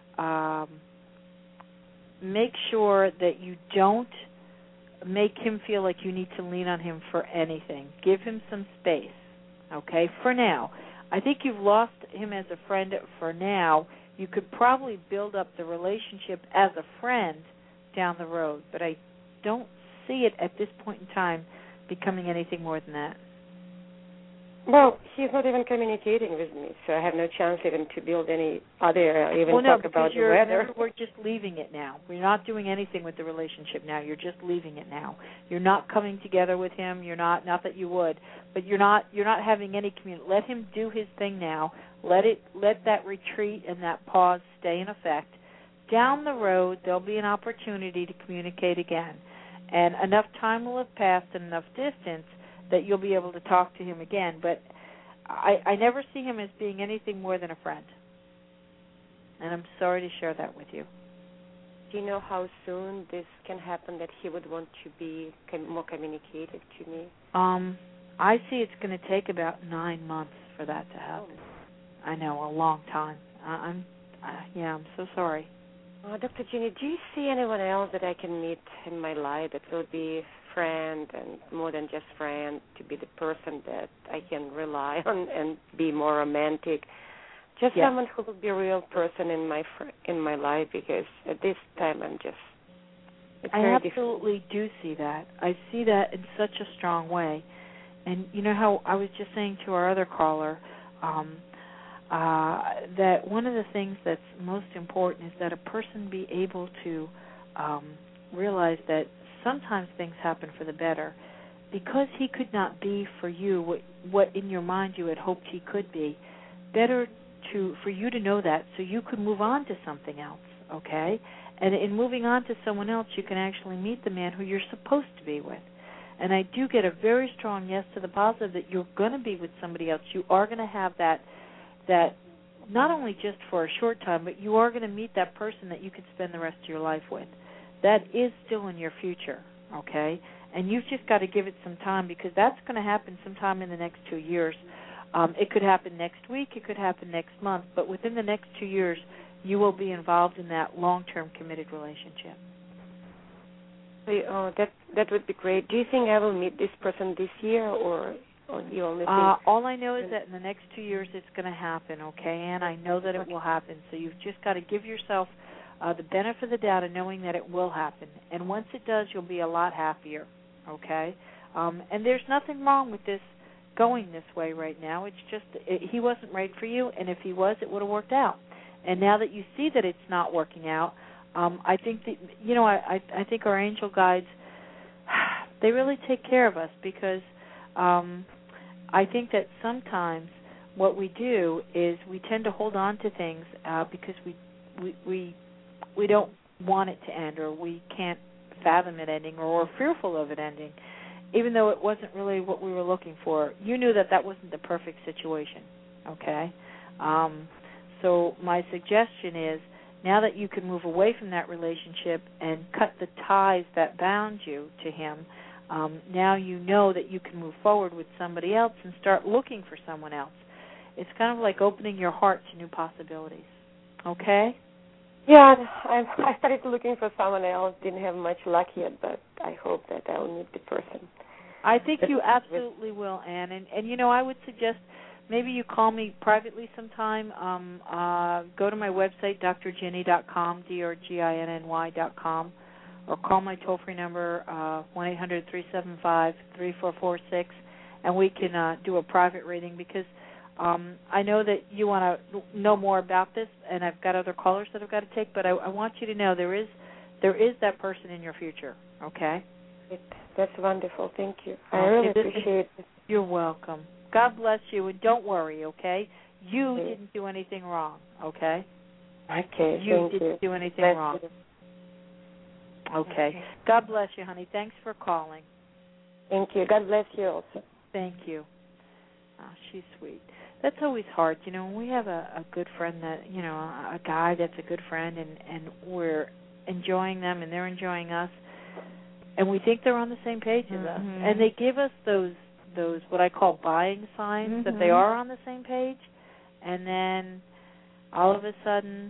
make sure that you don't make him feel like you need to lean on him for anything. Give him some space. Okay, for now. I think you've lost him as a friend for now. You could probably build up the relationship as a friend down the road, but I don't see it at this point in time becoming anything more than that. Well, he's not even communicating with me, so I have no chance even to build any other, talk about the weather. We're just leaving it now. We're not doing anything with the relationship now. You're just leaving it now. You're not coming together with him. You're not that you would, but you're not having any communication. Let him do his thing now. Let that retreat and that pause stay in effect. Down the road, there'll be an opportunity to communicate again, and enough time will have passed and enough distance that you'll be able to talk to him again. But I never see him as being anything more than a friend. And I'm sorry to share that with you. Do you know how soon this can happen, that he would want to be more communicative to me? I see it's going to take about 9 months for that to happen. Oh. I know, a long time. I'm so sorry. Dr. Ginny, do you see anyone else that I can meet in my life that will be friend and more than just friend, to be the person that I can rely on and be more romantic? Just someone who will be a real person in my life, because at this time I absolutely do see that. I see that in such a strong way. And you know how I was just saying to our other caller, that one of the things that's most important is that a person be able to realize that sometimes things happen for the better. Because he could not be for you what in your mind you had hoped he could be, better for you to know that so you could move on to something else, okay? And in moving on to someone else, you can actually meet the man who you're supposed to be with. And I do get a very strong yes to the positive that you're going to be with somebody else. You are going to have that not only just for a short time, but you are going to meet that person that you could spend the rest of your life with. That is still in your future, okay? And you've just got to give it some time, because that's going to happen sometime in the next 2 years. It could happen next week. It could happen next month. But within the next 2 years, you will be involved in that long-term committed relationship. That would be great. Do you think I will meet this person this year, or you only think? All I know is that in the next 2 years it's going to happen, okay? And I know that it will happen. So you've just got to give yourself the benefit of the doubt of knowing that it will happen. And once it does, you'll be a lot happier, okay? And there's nothing wrong with this going this way right now. It's just he wasn't right for you, and if he was, it would have worked out. And now that you see that it's not working out, I think that, I think our angel guides, they really take care of us, because I think that sometimes what we do is we tend to hold on to things because we don't want it to end, or we can't fathom it ending, or we're fearful of it ending, even though it wasn't really what we were looking for. You knew that wasn't the perfect situation, okay? So my suggestion is now that you can move away from that relationship and cut the ties that bound you to him, now you know that you can move forward with somebody else and start looking for someone else. It's kind of like opening your heart to new possibilities. Okay? Yeah, I started looking for someone else. Didn't have much luck yet, but I hope that I'll meet the person. I think you absolutely will, Ann. And you know, I would suggest maybe you call me privately sometime. Go to my website, drginny.com, drginny.com, or call my toll-free number, 1-800-375-3446, and we can do a private reading, because I know that you want to know more about this, and I've got other callers that I've got to take, but I want you to know there is that person in your future, okay? That's wonderful. Thank you. I really appreciate it. You're welcome. God bless you, and don't worry, okay? You didn't do anything wrong, okay? Okay, you didn't do anything wrong. Okay. God bless you, honey. Thanks for calling. Thank you. God bless you also. Thank you. Oh, she's sweet. That's always hard, you know, when we have a good friend that, you know, a guy that's a good friend, and we're enjoying them and they're enjoying us, and we think they're on the same page as us. And they give us those what I call buying signs that they are on the same page, and then all of a sudden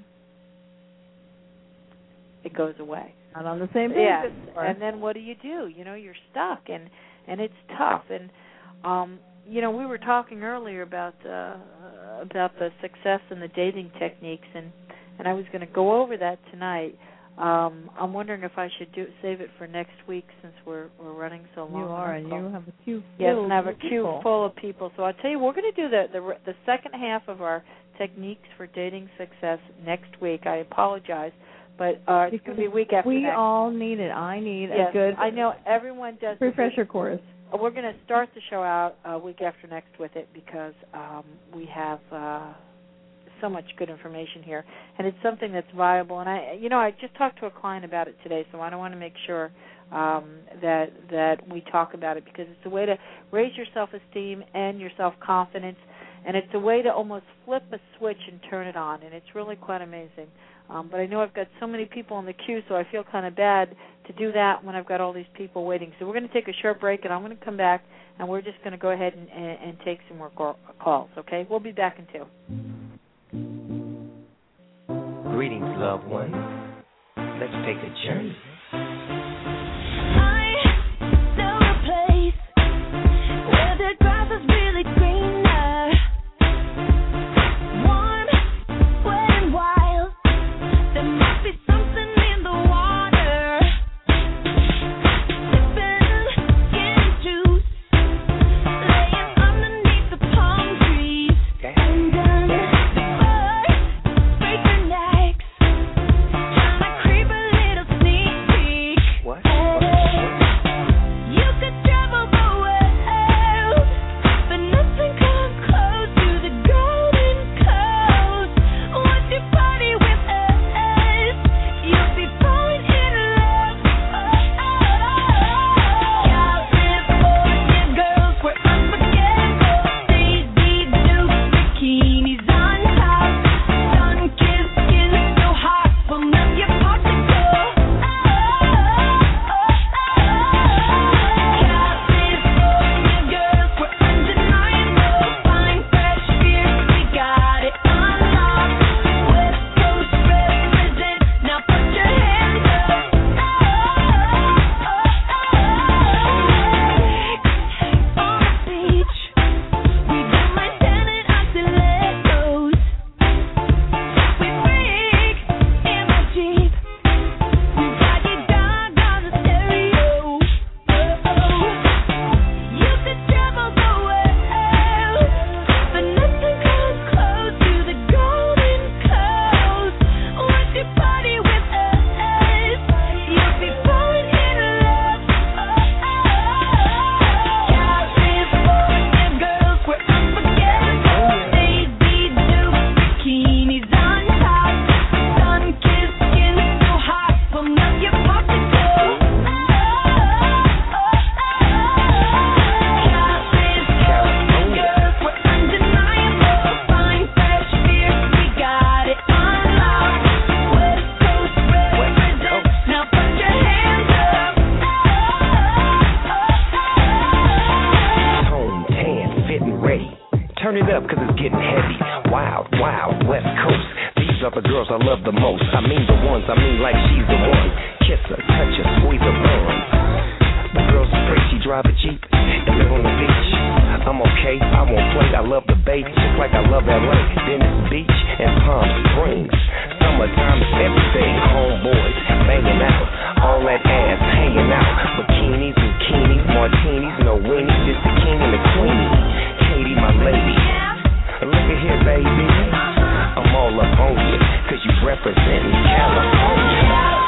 it goes away. Not on the same page. Yeah. And then what do? You know, you're stuck, and it's tough. And you know, we were talking earlier about the success and the dating techniques, and I was going to go over that tonight. I'm wondering if I should save it for next week, since we're running so long. You are, and you have a queue. Yes, and I have a queue full of people. So I'll tell you, we're going to do the second half of our techniques for dating success next week. I apologize, but it's going to be week after next. We all need it. I need a good. I know everyone does. Refresher course. We're going to start the show out week after next with it, because we have so much good information here, and it's something that's viable. And I just talked to a client about it today, so I want to make sure that we talk about it, because it's a way to raise your self-esteem and your self-confidence, and it's a way to almost flip a switch and turn it on, and it's really quite amazing. But I know I've got so many people in the queue, so I feel kind of bad to do that when I've got all these people waiting. So we're going to take a short break, and I'm going to come back, and we're just going to go ahead and take some more calls, okay? We'll be back in 2. Greetings, loved ones. Let's take a journey. I know a place where the grass is really greener, warm, wet, and wild. There must be something in the water. Sipping, getting juice, laying underneath the palm trees. And break their necks, trying to creep a little sneak peek. I love the most. I mean the ones, I mean like she's the one. Kiss her, touch her, squeeze her bum. The girl's afraid she drive a Jeep and live on the beach. I'm okay, I won't play, I love the bay, just like I love LA. Venice Beach and Palm Springs. Summertime is everything, homeboys banging out. All that ass hanging out. Bikinis, bikinis, martinis, no weenies, just the king and the queenie. Katie, my lady. Look at here, baby. I'm all up on you, cause you representing California.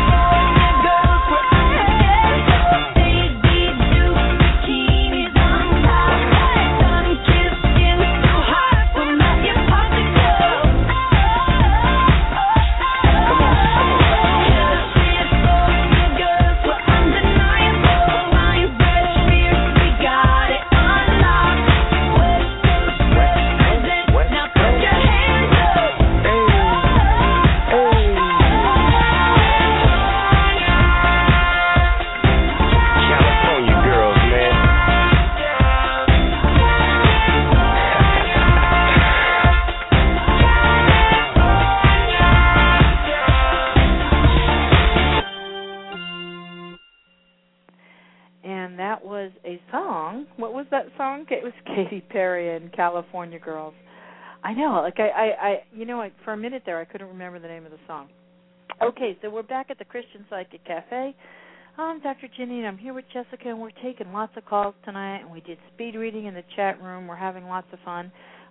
It was Katy Perry and California Girls. I know, like I for a minute there I couldn't remember the name of the song. Okay, so we're back at the Christian Psychic Cafe. I'm Dr. Ginny, and I'm here with Jessica, and we're taking lots of calls tonight, and we did speed reading in the chat room. We're having lots of fun.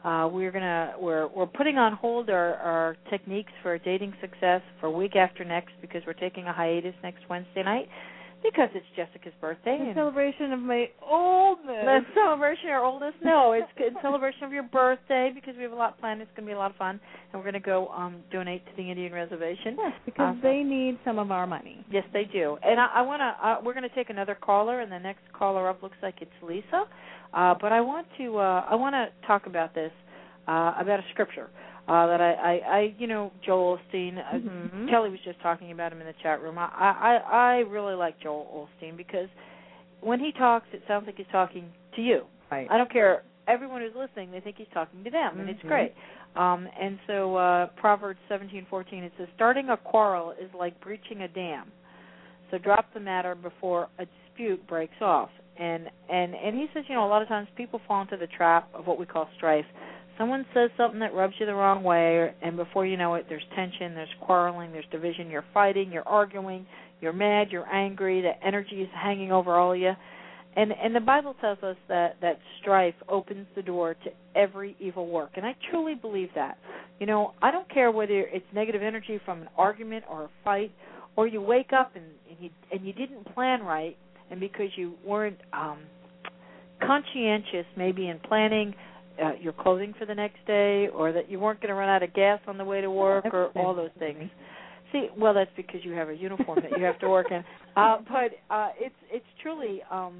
We're putting on hold our techniques for dating success for week after next because we're taking a hiatus next Wednesday night. Because it's Jessica's birthday. The celebration of my oldness. The celebration of your oldness? No, it's in celebration of your birthday because we have a lot planned. It's going to be a lot of fun. And we're going to go donate to the Indian Reservation. Yes, because they need some of our money. Yes, they do. And we're going to take another caller, and the next caller up looks like it's Lisa. But I want to talk about this, about a scripture. That I Joel Osteen, Kelly was just talking about him in the chat room. I really like Joel Osteen because when he talks, it sounds like he's talking to you. Right. I don't care. Everyone who's listening, they think he's talking to them, and it's great. And so Proverbs 17:14, it says, starting a quarrel is like breaching a dam. So drop the matter before a dispute breaks off. And he says, a lot of times people fall into the trap of what we call strife. Someone says something that rubs you the wrong way, and before you know it, there's tension, there's quarreling, there's division, you're fighting, you're arguing, you're mad, you're angry, the energy is hanging over all of you. And the Bible tells us that strife opens the door to every evil work, and I truly believe that. I don't care whether it's negative energy from an argument or a fight, or you wake up and you didn't plan right, and because you weren't conscientious maybe in planning your clothing for the next day, or that you weren't going to run out of gas on the way to work, or all those things. See, well, that's because you have a uniform that you have to work in. But it's truly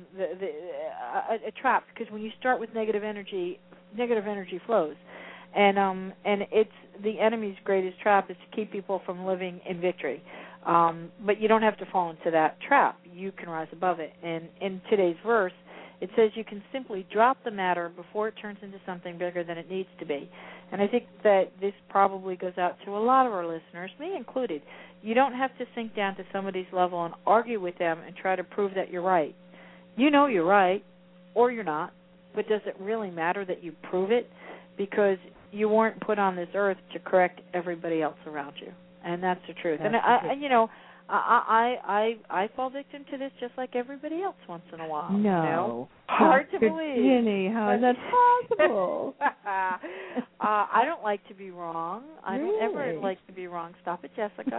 a trap, because when you start with negative energy flows, and it's the enemy's greatest trap is to keep people from living in victory. But you don't have to fall into that trap. You can rise above it. And in today's verse, it says you can simply drop the matter before it turns into something bigger than it needs to be. And I think that this probably goes out to a lot of our listeners, me included. You don't have to sink down to somebody's level and argue with them and try to prove that you're right. You know you're right, or you're not, but does it really matter that you prove it? Because you weren't put on this earth to correct everybody else around you. And that's the truth. And I fall victim to this just like everybody else once in a while. No. Hard to believe. Ginny, how is that possible? I don't like to be wrong. I don't ever like to be wrong. Stop it, Jessica.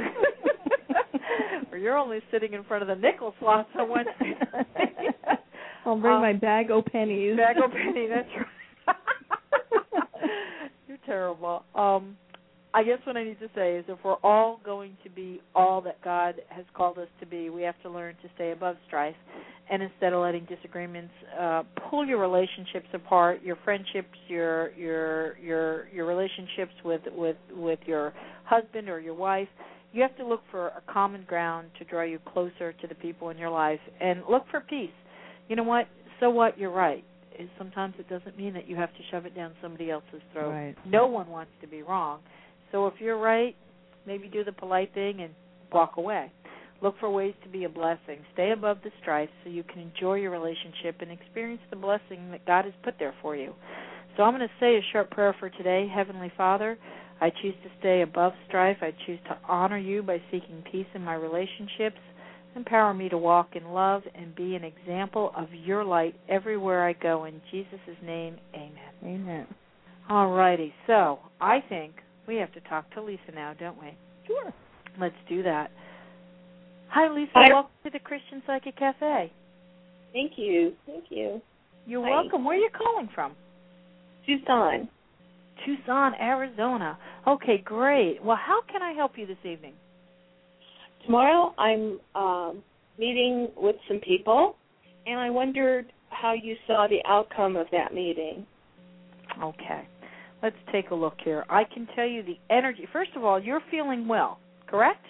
Or you're only sitting in front of the nickel slots on Wednesday. I'll bring my bag o' pennies. Bag o' pennies, that's right. You're terrible. I guess what I need to say is if we're all going to be all that God has called us to be, we have to learn to stay above strife, and instead of letting disagreements pull your relationships apart, your friendships, your relationships with your husband or your wife, you have to look for a common ground to draw you closer to the people in your life, and look for peace. You know what? So what? You're right. Sometimes it doesn't mean that you have to shove it down somebody else's throat. Right. No one wants to be wrong. So if you're right, maybe do the polite thing and walk away. Look for ways to be a blessing. Stay above the strife so you can enjoy your relationship and experience the blessing that God has put there for you. So I'm going to say a short prayer for today. Heavenly Father, I choose to stay above strife. I choose to honor you by seeking peace in my relationships. Empower me to walk in love and be an example of your light everywhere I go. In Jesus' name, amen. Amen. All righty. So I think we have to talk to Lisa now, don't we? Sure. Let's do that. Hi, Lisa. Hi. Welcome to the Christian Psychic Cafe. Thank you. Thank you. You're Hi. welcome. Where are you calling from? Tucson. Tucson, Arizona. Okay, great. Well, how can I help you this evening? Tomorrow I'm meeting with some people, and I wondered how you saw the outcome of that meeting. Okay. Let's take a look here. I can tell you the energy. First of all, you're feeling well, correct?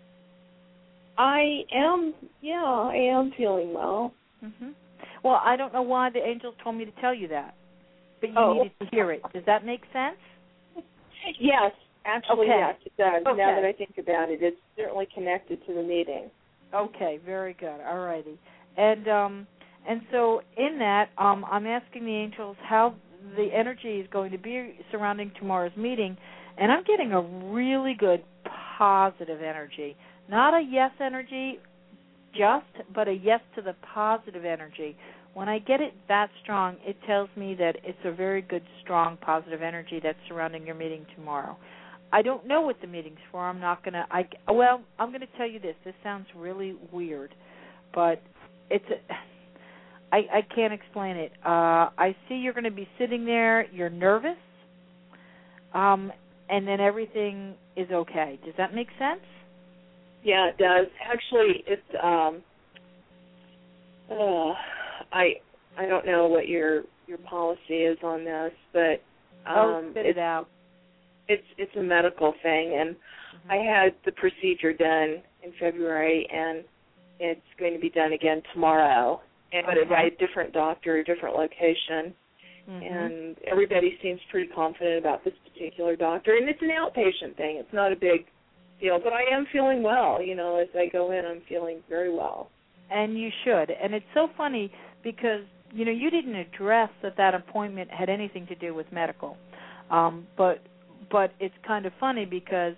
I am feeling well. Mm-hmm. Well, I don't know why the angels told me to tell you that, but you needed to hear it. Does that make sense? Yes, actually, okay. Yes, it does. Okay. Now that I think about it, it's certainly connected to the meeting. Okay, very good. All righty. And so in that, I'm asking the angels how the energy is going to be surrounding tomorrow's meeting, and I'm getting a really good positive energy. Not a yes energy but a yes to the positive energy. When I get it that strong, it tells me that it's a very good, strong, positive energy that's surrounding your meeting tomorrow. I don't know what the meeting's for. I'm going to tell you this. This sounds really weird, but I can't explain it. I see you're going to be sitting there. You're nervous, and then everything is okay. Does that make sense? Yeah, it does. Actually, it's I don't know what your policy is on this, but spit it out. It's a medical thing, and I had the procedure done in February, and it's going to be done again tomorrow. But it's by a different doctor, a different location, and everybody seems pretty confident about this particular doctor. And it's an outpatient thing; it's not a big deal. But I am feeling well. As I go in, I'm feeling very well. And you should. And it's so funny because you didn't address that appointment had anything to do with medical, but it's kind of funny because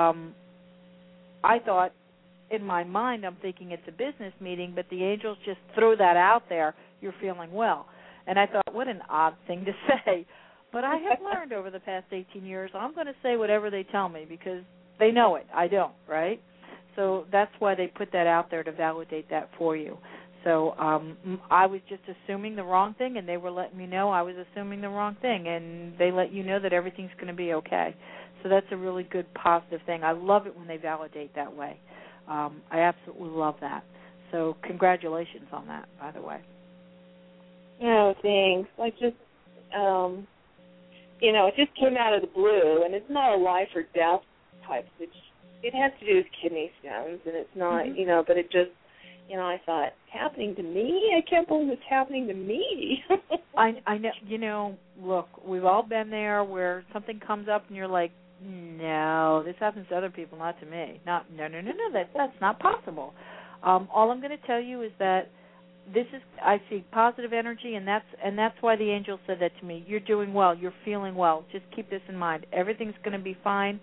I thought, in my mind, I'm thinking it's a business meeting, but the angels just throw that out there, you're feeling well. And I thought, what an odd thing to say. But I have learned over the past 18 years, I'm going to say whatever they tell me because they know it. I don't, right? So that's why they put that out there to validate that for you. So I was just assuming the wrong thing, and they were letting me know I was assuming the wrong thing, and they let you know that everything's going to be okay. So that's a really good, positive thing. I love it when they validate that way. I absolutely love that. So congratulations on that, by the way. Oh, thanks. I just, it just came out of the blue, and it's not a life or death type. It has to do with kidney stones, and it's not, but it just, I thought, happening to me? I can't believe it's happening to me. I know, look, we've all been there where something comes up and you're like, no, this happens to other people, not to me. No, that's not possible. All I'm going to tell you is that I see positive energy, and that's why the angel said that to me. You're doing well. You're feeling well. Just keep this in mind. Everything's going to be fine.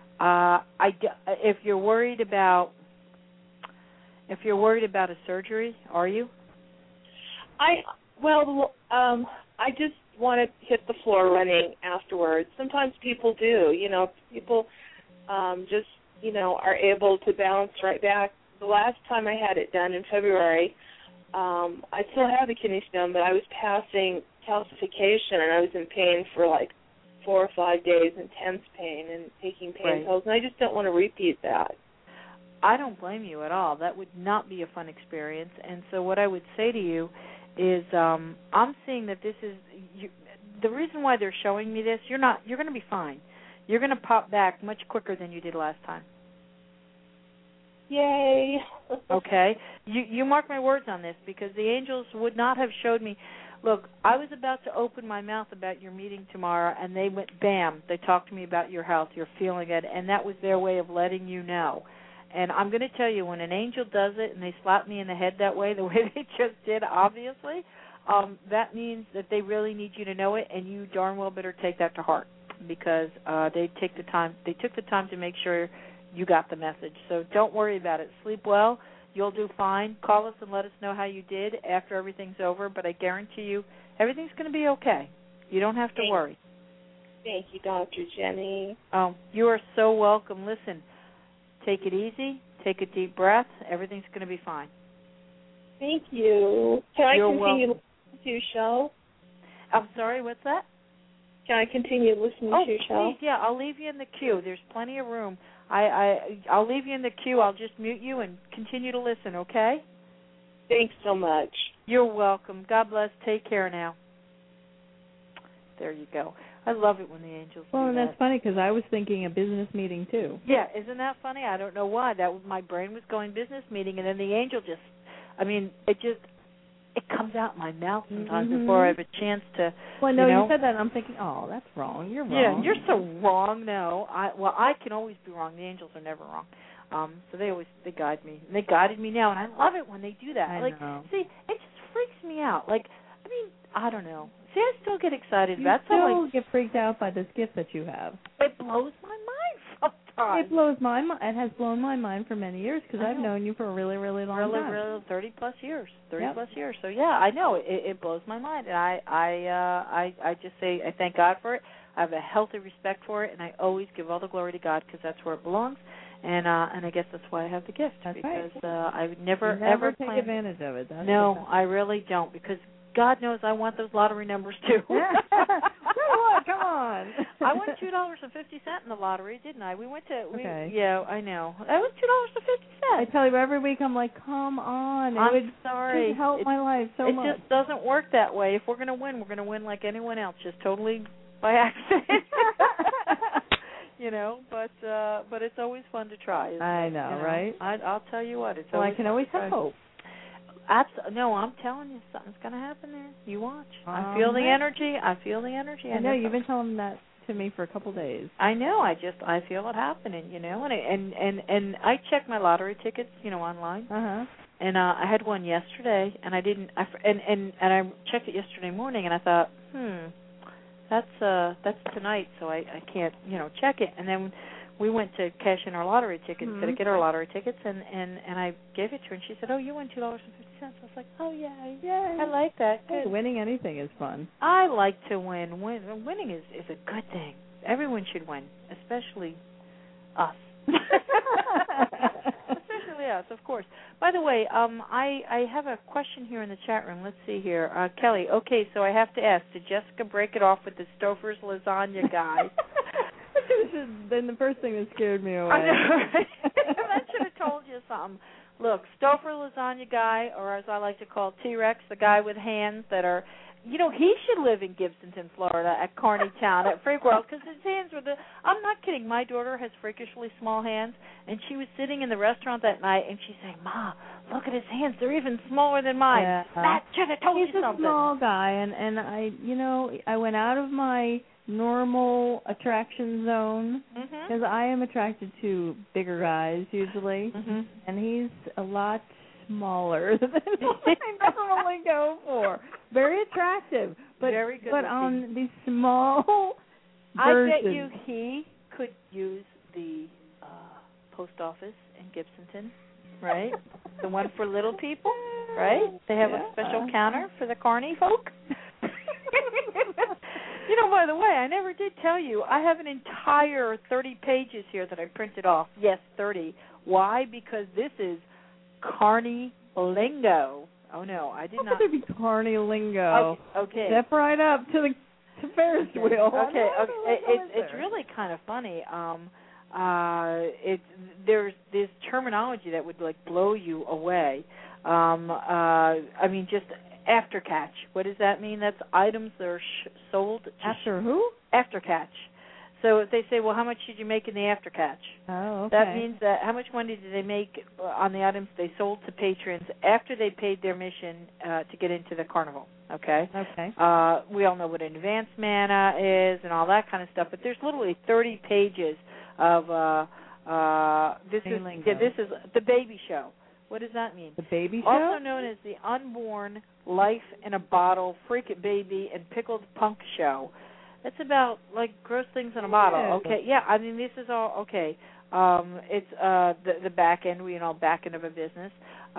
If you're worried about a surgery, are you? I just want to hit the floor running afterwards. Sometimes people do. People just are able to bounce right back. The last time I had it done in February, I still have the kidney stone, but I was passing calcification, and I was in pain for like 4 or 5 days, intense pain, and taking pain pills, and I just don't want to repeat that. I don't blame you at all. That would not be a fun experience. And so what I would say to you is I'm seeing that this is the reason why they're showing me this. You're going to be fine. You're going to pop back much quicker than you did last time. Yay. Okay. You mark my words on this, because the angels would not have showed me. Look, I was about to open my mouth about your meeting tomorrow, and they went, bam, they talked to me about your health, you're feeling it, and that was their way of letting you know. And I'm going to tell you, when an angel does it and they slap me in the head that way, the way they just did, obviously, that means that they really need you to know it, and you darn well better take that to heart, because they took the time to make sure you got the message. So don't worry about it. Sleep well. You'll do fine. Call us and let us know how you did after everything's over, but I guarantee you everything's going to be okay. You don't have to worry. Thank you, Dr. Jenny. Oh, you are so welcome. Listen, take it easy. Take a deep breath. Everything's going to be fine. Thank you. Can I continue listening to your show? I'm sorry, what's that? Can I continue listening to your show? Please, yeah, I'll leave you in the queue. There's plenty of room. I'll leave you in the queue. I'll just mute you and continue to listen, okay? Thanks so much. You're welcome. God bless. Take care now. There you go. I love it when the angels do that. Well, and that's funny because I was thinking a business meeting too. Yeah, isn't that funny? I don't know why. My brain was going business meeting, and then the angel just, it comes out my mouth sometimes before I have a chance to. Well, no, you said that, and I'm thinking, oh, that's wrong. You're wrong. Yeah, you're so wrong. No, I can always be wrong. The angels are never wrong. So they guide me. And they guided me now, and I love it when they do that. I know. See, it just freaks me out. I don't know. See, I still get excited about it. You still get freaked out by this gift that you have. It blows my mind sometimes. It blows my mind. It has blown my mind for many years because I've known you for a really, really long time. Really, 30-plus years. 30-plus years. So, yeah, I know. It blows my mind. And I just say I thank God for it. I have a healthy respect for it, and I always give all the glory to God because that's where it belongs. And I guess that's why I have the gift. That's because right. I would never ever take advantage of it. No, I really don't, because God knows I want those lottery numbers too. Come on. I won $2.50 in the lottery, didn't I? We went to. Okay. Yeah, I know. That was $2.50. I tell you, every week I'm like, come on. I'm sorry. It would help my life so much. It just doesn't work that way. If we're going to win, we're going to win like anyone else, just totally by accident. But it's always fun to try. I know, right? I'll tell you what. It's I can always hope. No, I'm telling you, something's going to happen there. You watch. I feel the energy. I know. You've been telling that to me for a couple days. I know. I feel it happening, And I check my lottery tickets, online. Uh-huh. And I had one yesterday, and I didn't. I checked it yesterday morning, and I thought, that's tonight, so I can't, check it. And then we went to cash in our lottery tickets, to get our lottery tickets, and I gave it to her, and she said, "Oh, you won $2.50." I was like, "Oh yeah, I like that." Good. Hey, winning anything is fun. I like to win. Winning is a good thing. Everyone should win, especially us. Especially us, of course. By the way, I have a question here in the chat room. Let's see here. Kelly, okay, so I have to ask, did Jessica break it off with the Stouffer's lasagna guy? Then the first thing that scared me away. I know, right? I should have told you something. Look, Stouffer lasagna guy, or as I like to call T-Rex, the guy with hands that are, he should live in Gibsonton, Florida, at Carney Town, at Freak World, because his hands were I'm not kidding. My daughter has freakishly small hands, and she was sitting in the restaurant that night, and she's saying, "Ma, look at his hands. They're even smaller than mine." Yeah. That should have told you something. He's a small guy, and I went out of my normal attraction zone because I am attracted to bigger guys usually, and he's a lot smaller than I normally go for. Very attractive, but very good. But on these small versions. I bet you he could use the post office in Gibsonton, right? The one for little people, right? They have a special counter for the Carney folk. By the way, I never did tell you, I have an entire 30 pages here that I printed off. Yes, 30. Why? Because this is Carney lingo. Oh, no, I did not. How could there be Carney lingo? Okay. Step right up to the Ferris wheel. Okay. It's really kind of funny. There's this terminology that would, blow you away. Just aftercatch. What does that mean? That's items that are sold. After who? Aftercatch. So if they say, well, how much did you make in the aftercatch? Oh, okay. That means that how much money did they make on the items they sold to patrons after they paid their mission to get into the carnival, okay? Okay. We all know what an advance mana is and all that kind of stuff, but there's literally 30 pages of this is the baby show. What does that mean? The baby show? Also known as the Unborn Life in a Bottle Freak It Baby and Pickled Punk Show. It's about like gross things in a bottle. Okay, yeah. I mean, this is all okay. It's the back end. We know back end of a business.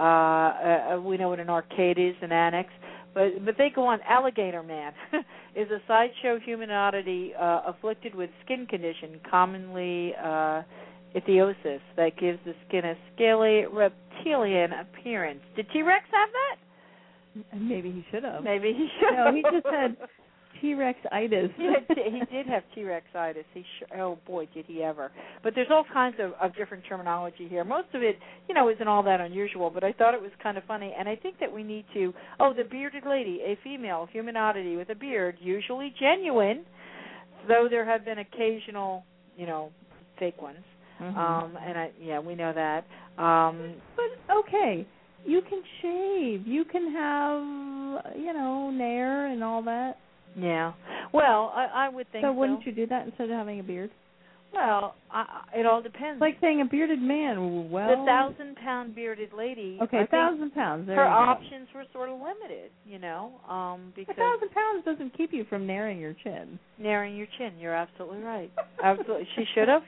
We know what an arcade is, an annex. But they go on. Alligator Man is a sideshow human oddity afflicted with skin condition, commonly ichthyosis, that gives the skin a scaly reptilian appearance. Did T-Rex have that? Maybe he should have. Maybe he should. No, he just had T-Rex-itis. He did have T-Rex-itis. Oh, boy, did he ever. But there's all kinds of different terminology here. Most of it, isn't all that unusual, but I thought it was kind of funny. And I think that we need to, the bearded lady, a female human oddity with a beard, usually genuine, though there have been occasional, fake ones. Mm-hmm. We know that. But, okay, you can shave. You can have, nair and all that. Yeah. Well, I would think so. So wouldn't you do that instead of having a beard? Well, it all depends. It's like saying a bearded man. Well, the 1,000-pound bearded lady. Okay, 1,000 pounds. There her you go. options were sort of limited, because 1,000 pounds doesn't keep you from narrowing your chin. Narrowing your chin. You're absolutely right. Absolutely, she should have.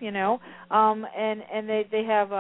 And they have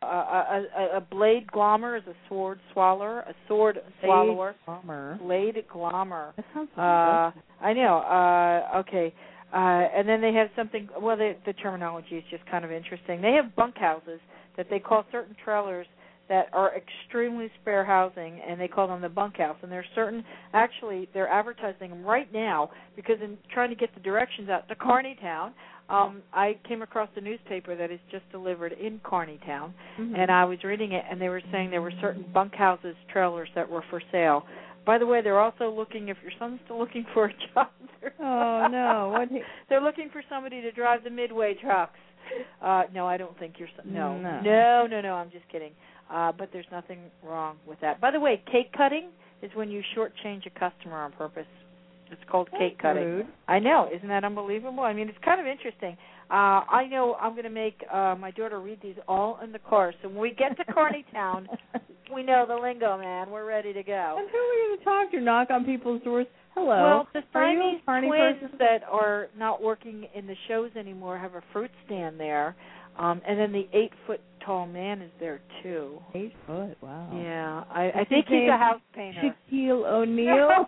a blade glommer is a sword swallower, a sword swallower. Blade glommer. That sounds I know. Okay. And then they have something, the terminology is just kind of interesting. They have bunkhouses that they call certain trailers that are extremely spare housing, and they call them the bunkhouse. And there's actually, they're advertising them right now because in trying to get the directions out to Carneytown, I came across a newspaper that is just delivered in Carneytown, and I was reading it, and they were saying there were certain bunkhouses, trailers that were for sale. By the way, they're also looking, if your son's still looking for a job. Oh, no. They're looking for somebody to drive the Midway trucks. No, I don't think your son. No, I'm just kidding. But there's nothing wrong with that. By the way, cake cutting is when you shortchange a customer on purpose. It's called cake cutting. Rude. I know. Isn't that unbelievable? I mean, it's kind of interesting. I know I'm going to make my daughter read these all in the car. So when we get to Carneytown, we know the lingo, man. We're ready to go. And who are we going to talk to? Knock on people's doors? Hello. Well, the Siamese twins that are not working in the shows anymore have a fruit stand there. And then the 8-foot-tall man is there, too. 8 foot, wow. Yeah. I think he's a house painter. Shaquille O'Neal.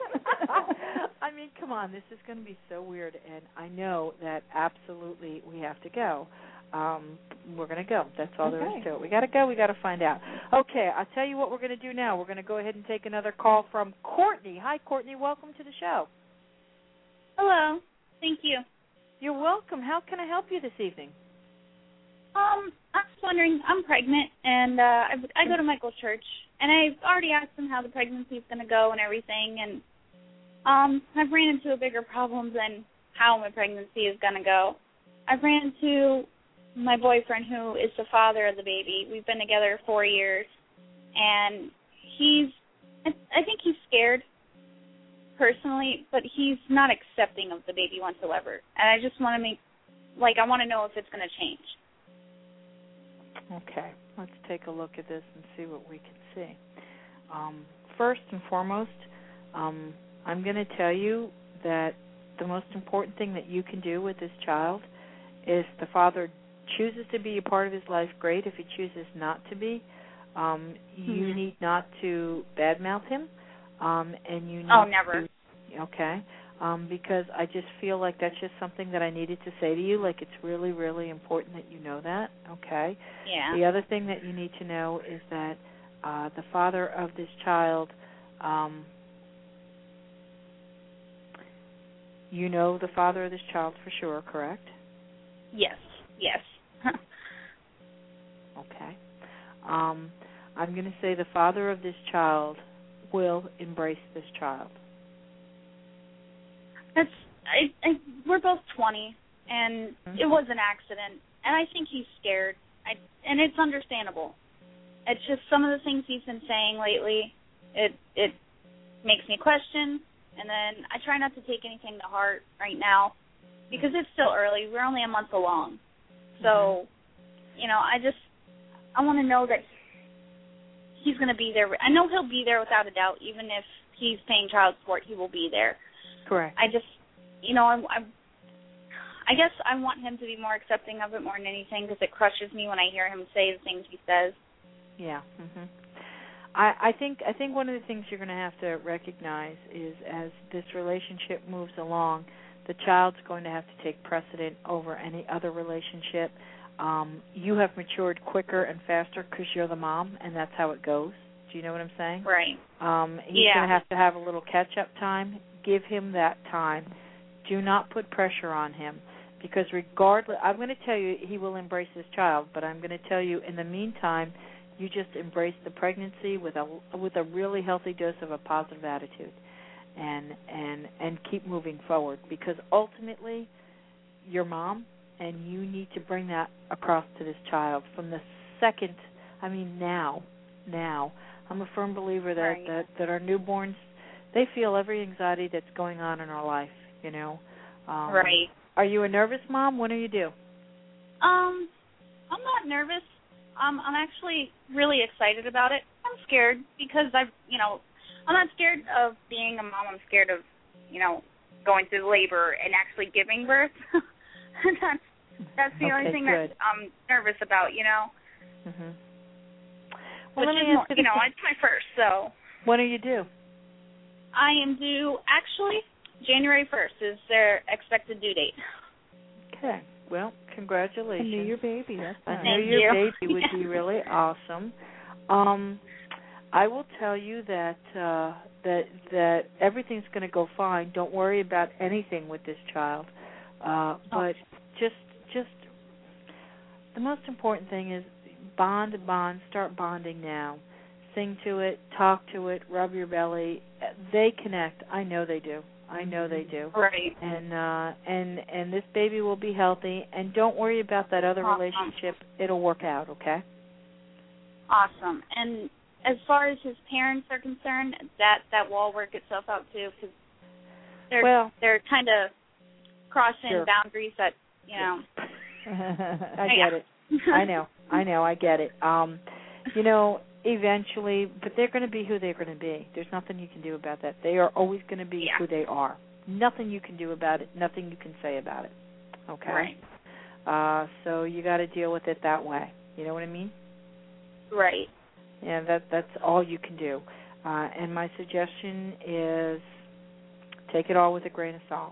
I mean, come on. This is going to be so weird. And I know that absolutely we have to go. We're going to go. That's all there is to it. We got to go. We got to find out. Okay, I'll tell you what we're going to do now. We're going to go ahead and take another call from Courtney. Hi, Courtney. Welcome to the show. Hello. Thank you. You're welcome. How can I help you this evening? I'm just wondering, I'm pregnant, and I go to Michael's church, and I've already asked him how the pregnancy is going to go and everything, and I've ran into a bigger problem than how my pregnancy is going to go. I've ran into my boyfriend, who is the father of the baby. We've been together 4 years, and I think he's scared, personally, but he's not accepting of the baby whatsoever. And I just want to I want to know if it's going to change. Okay, let's take a look at this and see what we can see. First and foremost, I'm going to tell you that the most important thing that you can do with this child is the father chooses to be a part of his life, great. If he chooses not to be, you need not to badmouth him. And you need never. Okay. Because I just feel like that's just something that I needed to say to you. Like, it's really, really important that you know that, okay? Yeah. The other thing that you need to know is that the father of this child, you know the father of this child for sure, correct? Yes. Okay. I'm going to say the father of this child will embrace this child. We're both 20, and it was an accident. And I think he's scared, and it's understandable. It's just some of the things he's been saying lately, it makes me question, and then I try not to take anything to heart right now because it's still early. We're only a month along. So, you know, I want to know that he's going to be there. I know he'll be there without a doubt. Even if he's paying child support, he will be there. Correct. I just, you know, I guess I want him to be more accepting of it more than anything because it crushes me when I hear him say the things he says. Yeah. I think one of the things you're going to have to recognize is as this relationship moves along, the child's going to have to take precedent over any other relationship. You have matured quicker and faster because you're the mom, and that's how it goes. Do you know what I'm saying? Right. He's going to have a little catch-up time. Give him that time. Do not put pressure on him because regardless, I'm going to tell you he will embrace his child, but I'm going to tell you in the meantime, you just embrace the pregnancy with a really healthy dose of a positive attitude, and keep moving forward because ultimately, you're mom, and you need to bring that across to this child from the second. I mean, now, I'm a firm believer that our newborns, they feel every anxiety that's going on in our life. You know. Right. Are you a nervous mom? What do you do? I'm not nervous. I'm actually really excited about it. I'm scared because I'm not scared of being a mom. I'm scared of, going through labor and actually giving birth. That's the only thing that I'm nervous about, Mm-hmm. Well, which is, it's my first, so. When do you due? I am due, actually, January 1st is their expected due date. Okay. Well, congratulations. I knew your baby. That's I nice. knew your baby would be really awesome. I will tell you that that everything's going to go fine. Don't worry about anything with this child. But just the most important thing is bond, start bonding now. Sing to it, talk to it, rub your belly. They connect. I know they do. Right. And this baby will be healthy. And don't worry about that other relationship. It'll work out, okay? Awesome. And as far as his parents are concerned, that will all work itself out too, because they're kind of crossing boundaries that I get it. I know. I get it. Eventually, but they're going to be who they're going to be. There's nothing you can do about that. They are always going to be who they are. Nothing you can do about it. Nothing you can say about it. Okay. Right. So you got to deal with it that way. You know what I mean? Right. Yeah, that's all you can do. And my suggestion is take it all with a grain of salt.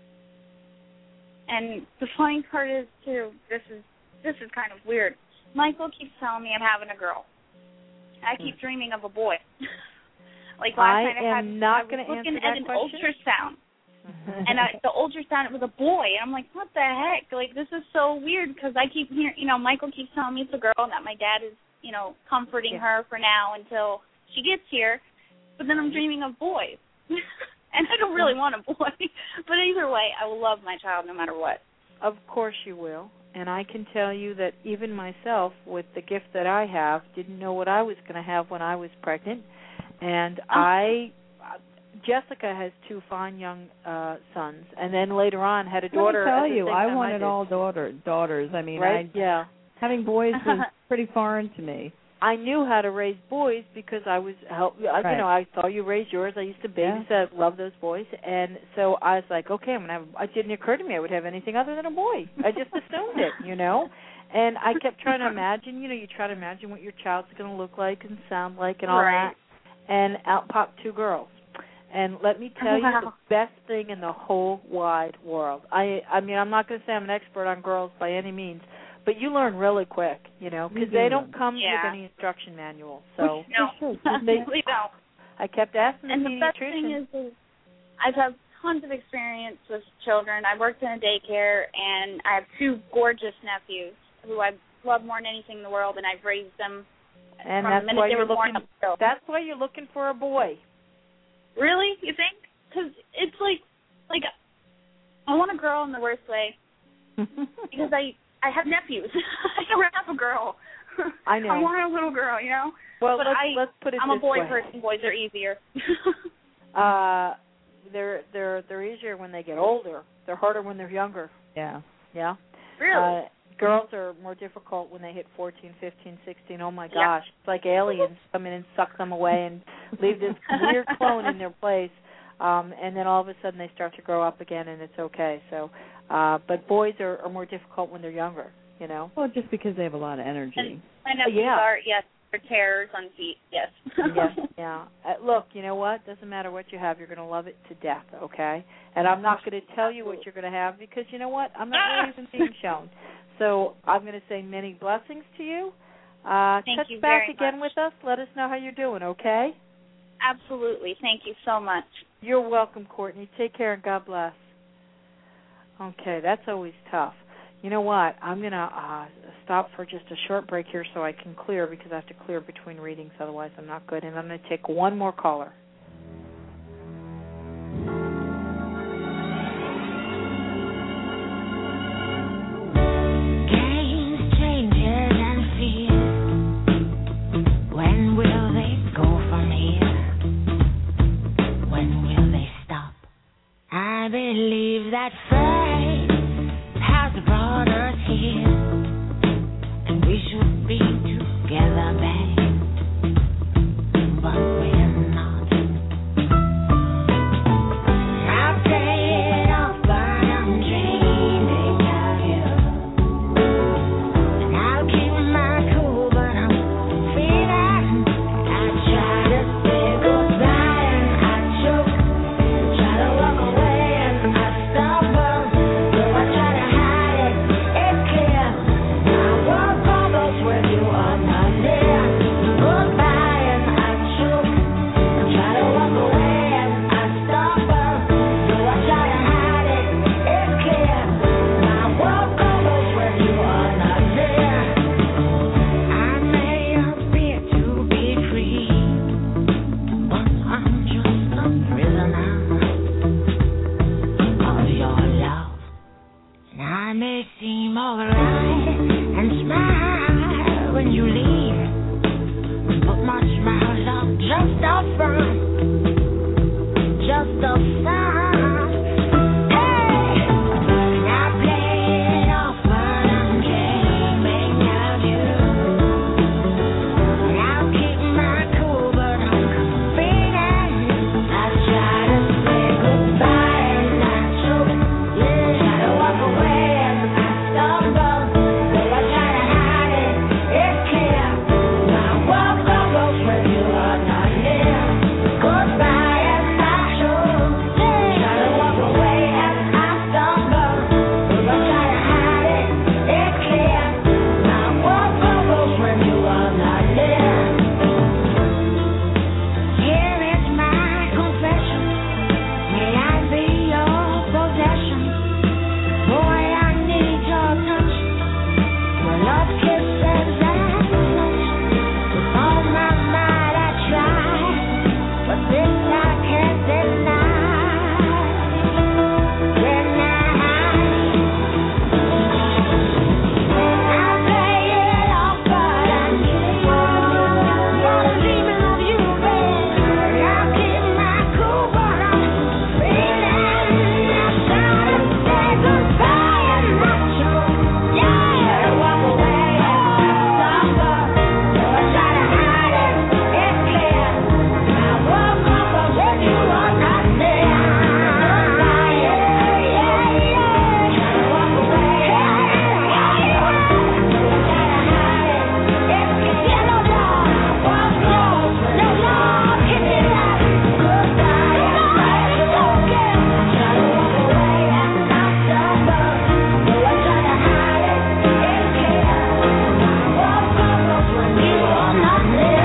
And the funny part is too. This is kind of weird. Michael keeps telling me I'm having a girl. I keep dreaming of a boy. Like last night I was looking at an ultrasound. And the ultrasound, it was a boy. And I'm like, what the heck? Like, this is so weird because I keep hearing, Michael keeps telling me it's a girl and that my dad is, comforting her for now until she gets here. But then I'm dreaming of boys. And I don't really want a boy. But either way, I will love my child no matter what. Of course you will. And I can tell you that even myself, with the gift that I have, didn't know what I was going to have when I was pregnant. And Jessica has two fine young sons, and then later on had a daughter. Let me tell you, I wanted all daughters. I mean, right? Having boys was pretty foreign to me. I knew how to raise boys because I was I saw you raise yours. I used to babysit, love those boys, and so I was like, okay, I'm gonna have. It didn't occur to me I would have anything other than a boy. I just assumed it, And I kept trying to imagine. You try to imagine what your child's going to look like and sound like and all that. And out popped two girls. And let me tell you, the best thing in the whole wide world. I mean, I'm not going to say I'm an expert on girls by any means, but you learn really quick, because they don't come with any instruction manual. So no, they don't. I kept asking and the pediatrician. And the best thing is I've had tons of experience with children. I worked in a daycare, and I have two gorgeous nephews who I love more than anything in the world, and I've raised them. And that's why you're looking. That's why you're looking for a boy. Really? You think? Because it's like I want a girl in the worst way, because I have nephews. I don't have a girl. I know. I want a little girl, you know. Well, but let's put it I'm this a boy way. person. Boys are easier. They're easier when they get older. They're harder when they're younger. Yeah. Yeah. Really? Girls are more difficult when they hit 14, 15, 16. Oh my gosh, it's like aliens come in and suck them away and leave this weird clone in their place. And then all of a sudden they start to grow up again, and it's okay. So, but boys are more difficult when they're younger. You know. Well, just because they have a lot of energy. And my nephews are they're terrors on feet. Yes. Yes. Yeah. Look, you know what? Doesn't matter what you have, you're going to love it to death. Okay. And I'm not going to tell you what you're going to have because you know what? I'm not really even being shown. So I'm going to say many blessings to you. Thank touch you back very again much. with us. Let us know how you're doing. Okay. Absolutely. Thank you so much. You're welcome, Courtney. Take care and God bless. Okay, that's always tough. You know what? I'm going to stop for just a short break here so I can clear because I have to clear between readings. Otherwise, I'm not good. And I'm going to take one more caller. Games, changes, and fears. When will they go from here? When will they stop? I believe that fate has brought us here, and we should be together, babe, but we're not. I play it off, but I'm dreaming of you, and I'll keep my cool, but I'm feeling. I try to say goodbye and I choke, try to walk away and I stumble, though I try to hide it, it's clear. I walk all those where you are not near. Goodbye and I choke, I try to walk away and I stumble, though I try to hide it, it's clear. I walk all those where you are not near. I may appear to be free, but I'm just a prisoner of your love. And I may seem alright and smile when you leave, but my smiles are just a front, just a front. Hey, and I play it off, but I'm dreaming of you, and I'll keep my cool, but I'm feeling. I try to say goodbye and I choke, try to walk away and I stumble, though I try to hide it, it's clear. I walk all those where you are not near. Goodbye and I choke, try to walk away and I stumble, though I try to hide it, it's clear. I walk all those where you are not near. Here is my confession. May I be your possession? Boy, I need your touch. Your love, kisses, and such. With all my might I try, but this I can't deny. I play it off, but I'm dreaming of you, babe. I'll keep my cool, but I'm feeling. I try to say goodbye and I choke, try to walk away and I stumble, though I try to hide it, it's clear. I walk off of when you are not there. Try to walk away, though I try to hide it, it's clear. No love, walk close, no love, keep it up. Goodbye, it's okay. Try to walk away and I stumble, though I try to hide it, it's clear. Walk off when you are not there.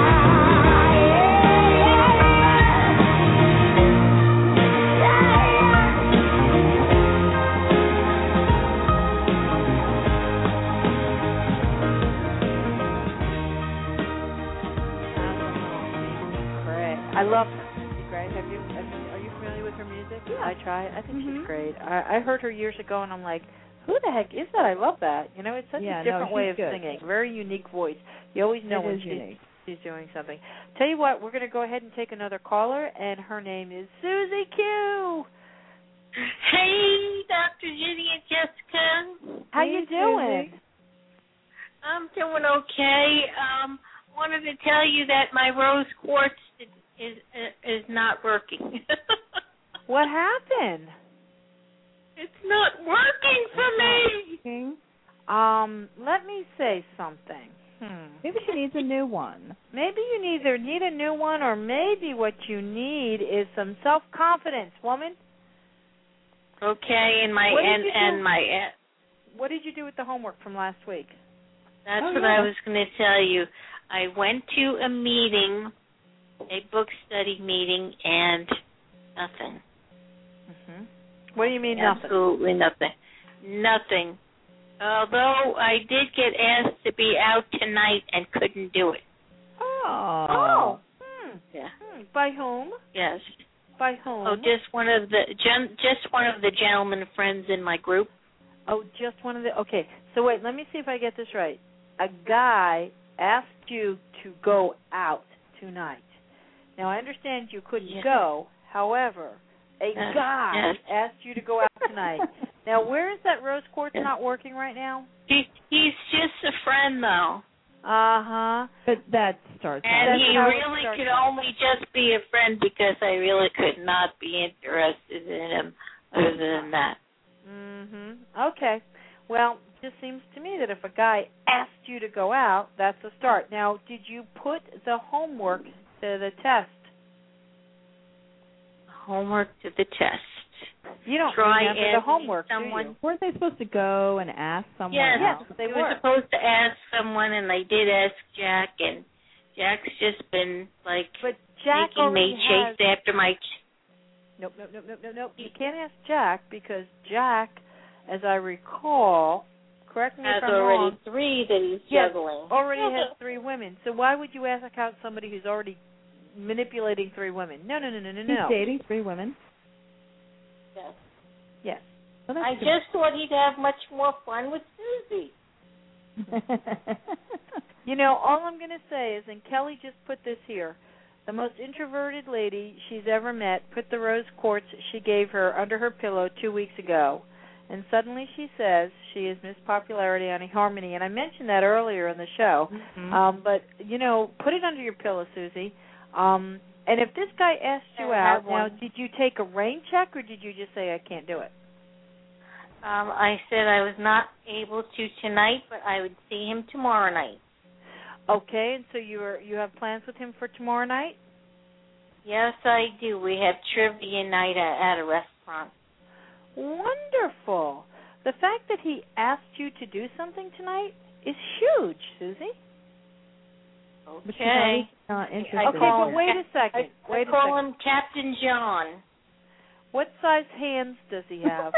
Great. I love her. She's great. Are you familiar with her music? Yeah. I try. I think she's great. I heard her years ago, and I'm like, Who the heck is that? I love that. You know, it's such a different way of singing. Very unique voice. You always know when she's doing something. Tell you what, we're going to go ahead and take another caller, and her name is Susie Q. Hey, Dr. Judy and Jessica. How you doing? Susie. I'm doing okay. Wanted to tell you that my rose quartz is not working. What happened? It's not working for me. Let me say something. Maybe she needs a new one. Maybe you either need a new one, or maybe what you need is some self-confidence, woman. Okay, what did you do with the homework from last week? That's what I was going to tell you. I went to a meeting, a book study meeting, and nothing. Mm-hmm. What do you mean nothing? Absolutely nothing. Nothing. Although I did get asked to be out tonight and couldn't do it. Oh. Yeah. By whom? Yes. By whom? Oh, just one of the gentlemen friends in my group. Oh, just one of the. Okay. So wait, let me see if I get this right. A guy asked you to go out tonight. Now I understand you couldn't go. However, a guy asked you to go out tonight. Now, where is that rose quartz not working right now? He's just a friend, though. Uh-huh. But that starts out. And he really could only just be a friend because I really could not be interested in him other than that. Mm-hmm. Okay. Well, it just seems to me that if a guy asked you to go out, that's a start. Now, did you put the homework to the test? Homework to the test. You don't remember the homework, someone. do you? Weren't they supposed to go and ask someone else? Yes, they were supposed to ask someone, and they did ask Jack, and Jack's just been, like, making me chase after my... Nope. You can't ask Jack, because Jack, as I recall, correct me if I'm wrong... Has already 3 that he's juggling. Already has 3 women. So why would you ask out somebody who's already manipulating 3 women? No. He's dating 3 women. Yes. Well, I just thought he'd have much more fun with Susie. You know, all I'm going to say is, and Kelly just put this here, the most introverted lady she's ever met put the rose quartz she gave her under her pillow 2 weeks ago, and suddenly she says she is Miss Popularity on eHarmony, and I mentioned that earlier in the show. Mm-hmm. But, you know, put it under your pillow, Susie. And if this guy asked you out, now, did you take a rain check, or did you just say, I can't do it? I said I was not able to tonight, but I would see him tomorrow night. Okay, and so you have plans with him for tomorrow night? Yes, I do. We have trivia night at a restaurant. Wonderful. The fact that he asked you to do something tonight is huge, Susie. Okay. Not interested. Okay, but wait a second. I call him Captain John. What size hands does he have?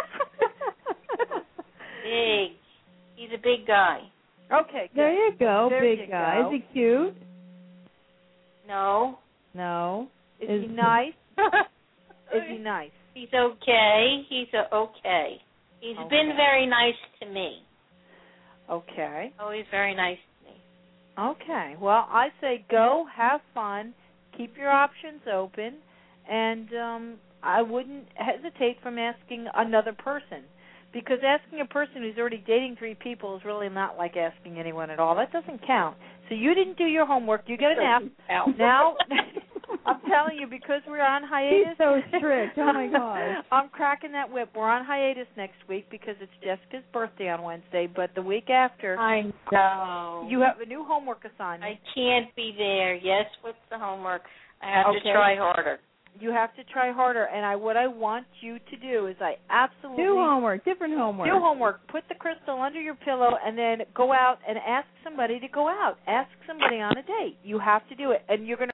Big. He's a big guy. Okay, good. There you go, there big guy. Is he cute? No. Is he nice? Is he nice? He's okay. He's been very nice to me. Okay. Always very nice to me. Okay. Well, I say go, have fun, keep your options open, and I wouldn't hesitate from asking another person, because asking a person who's already dating 3 people is really not like asking anyone at all. That doesn't count. So you didn't do your homework. You get an F. Now, I'm telling you, because we're on hiatus. He's so strict. Oh, my gosh. I'm cracking that whip. We're on hiatus next week because it's Jessica's birthday on Wednesday, but the week after, I know. You have a new homework assignment. I can't be there. Yes, what's the homework? I have to try harder. You have to try harder, and what I want you to do is do homework, different homework. Do homework. Put the crystal under your pillow, and then go out and ask somebody to go out. Ask somebody on a date. You have to do it, and you're going to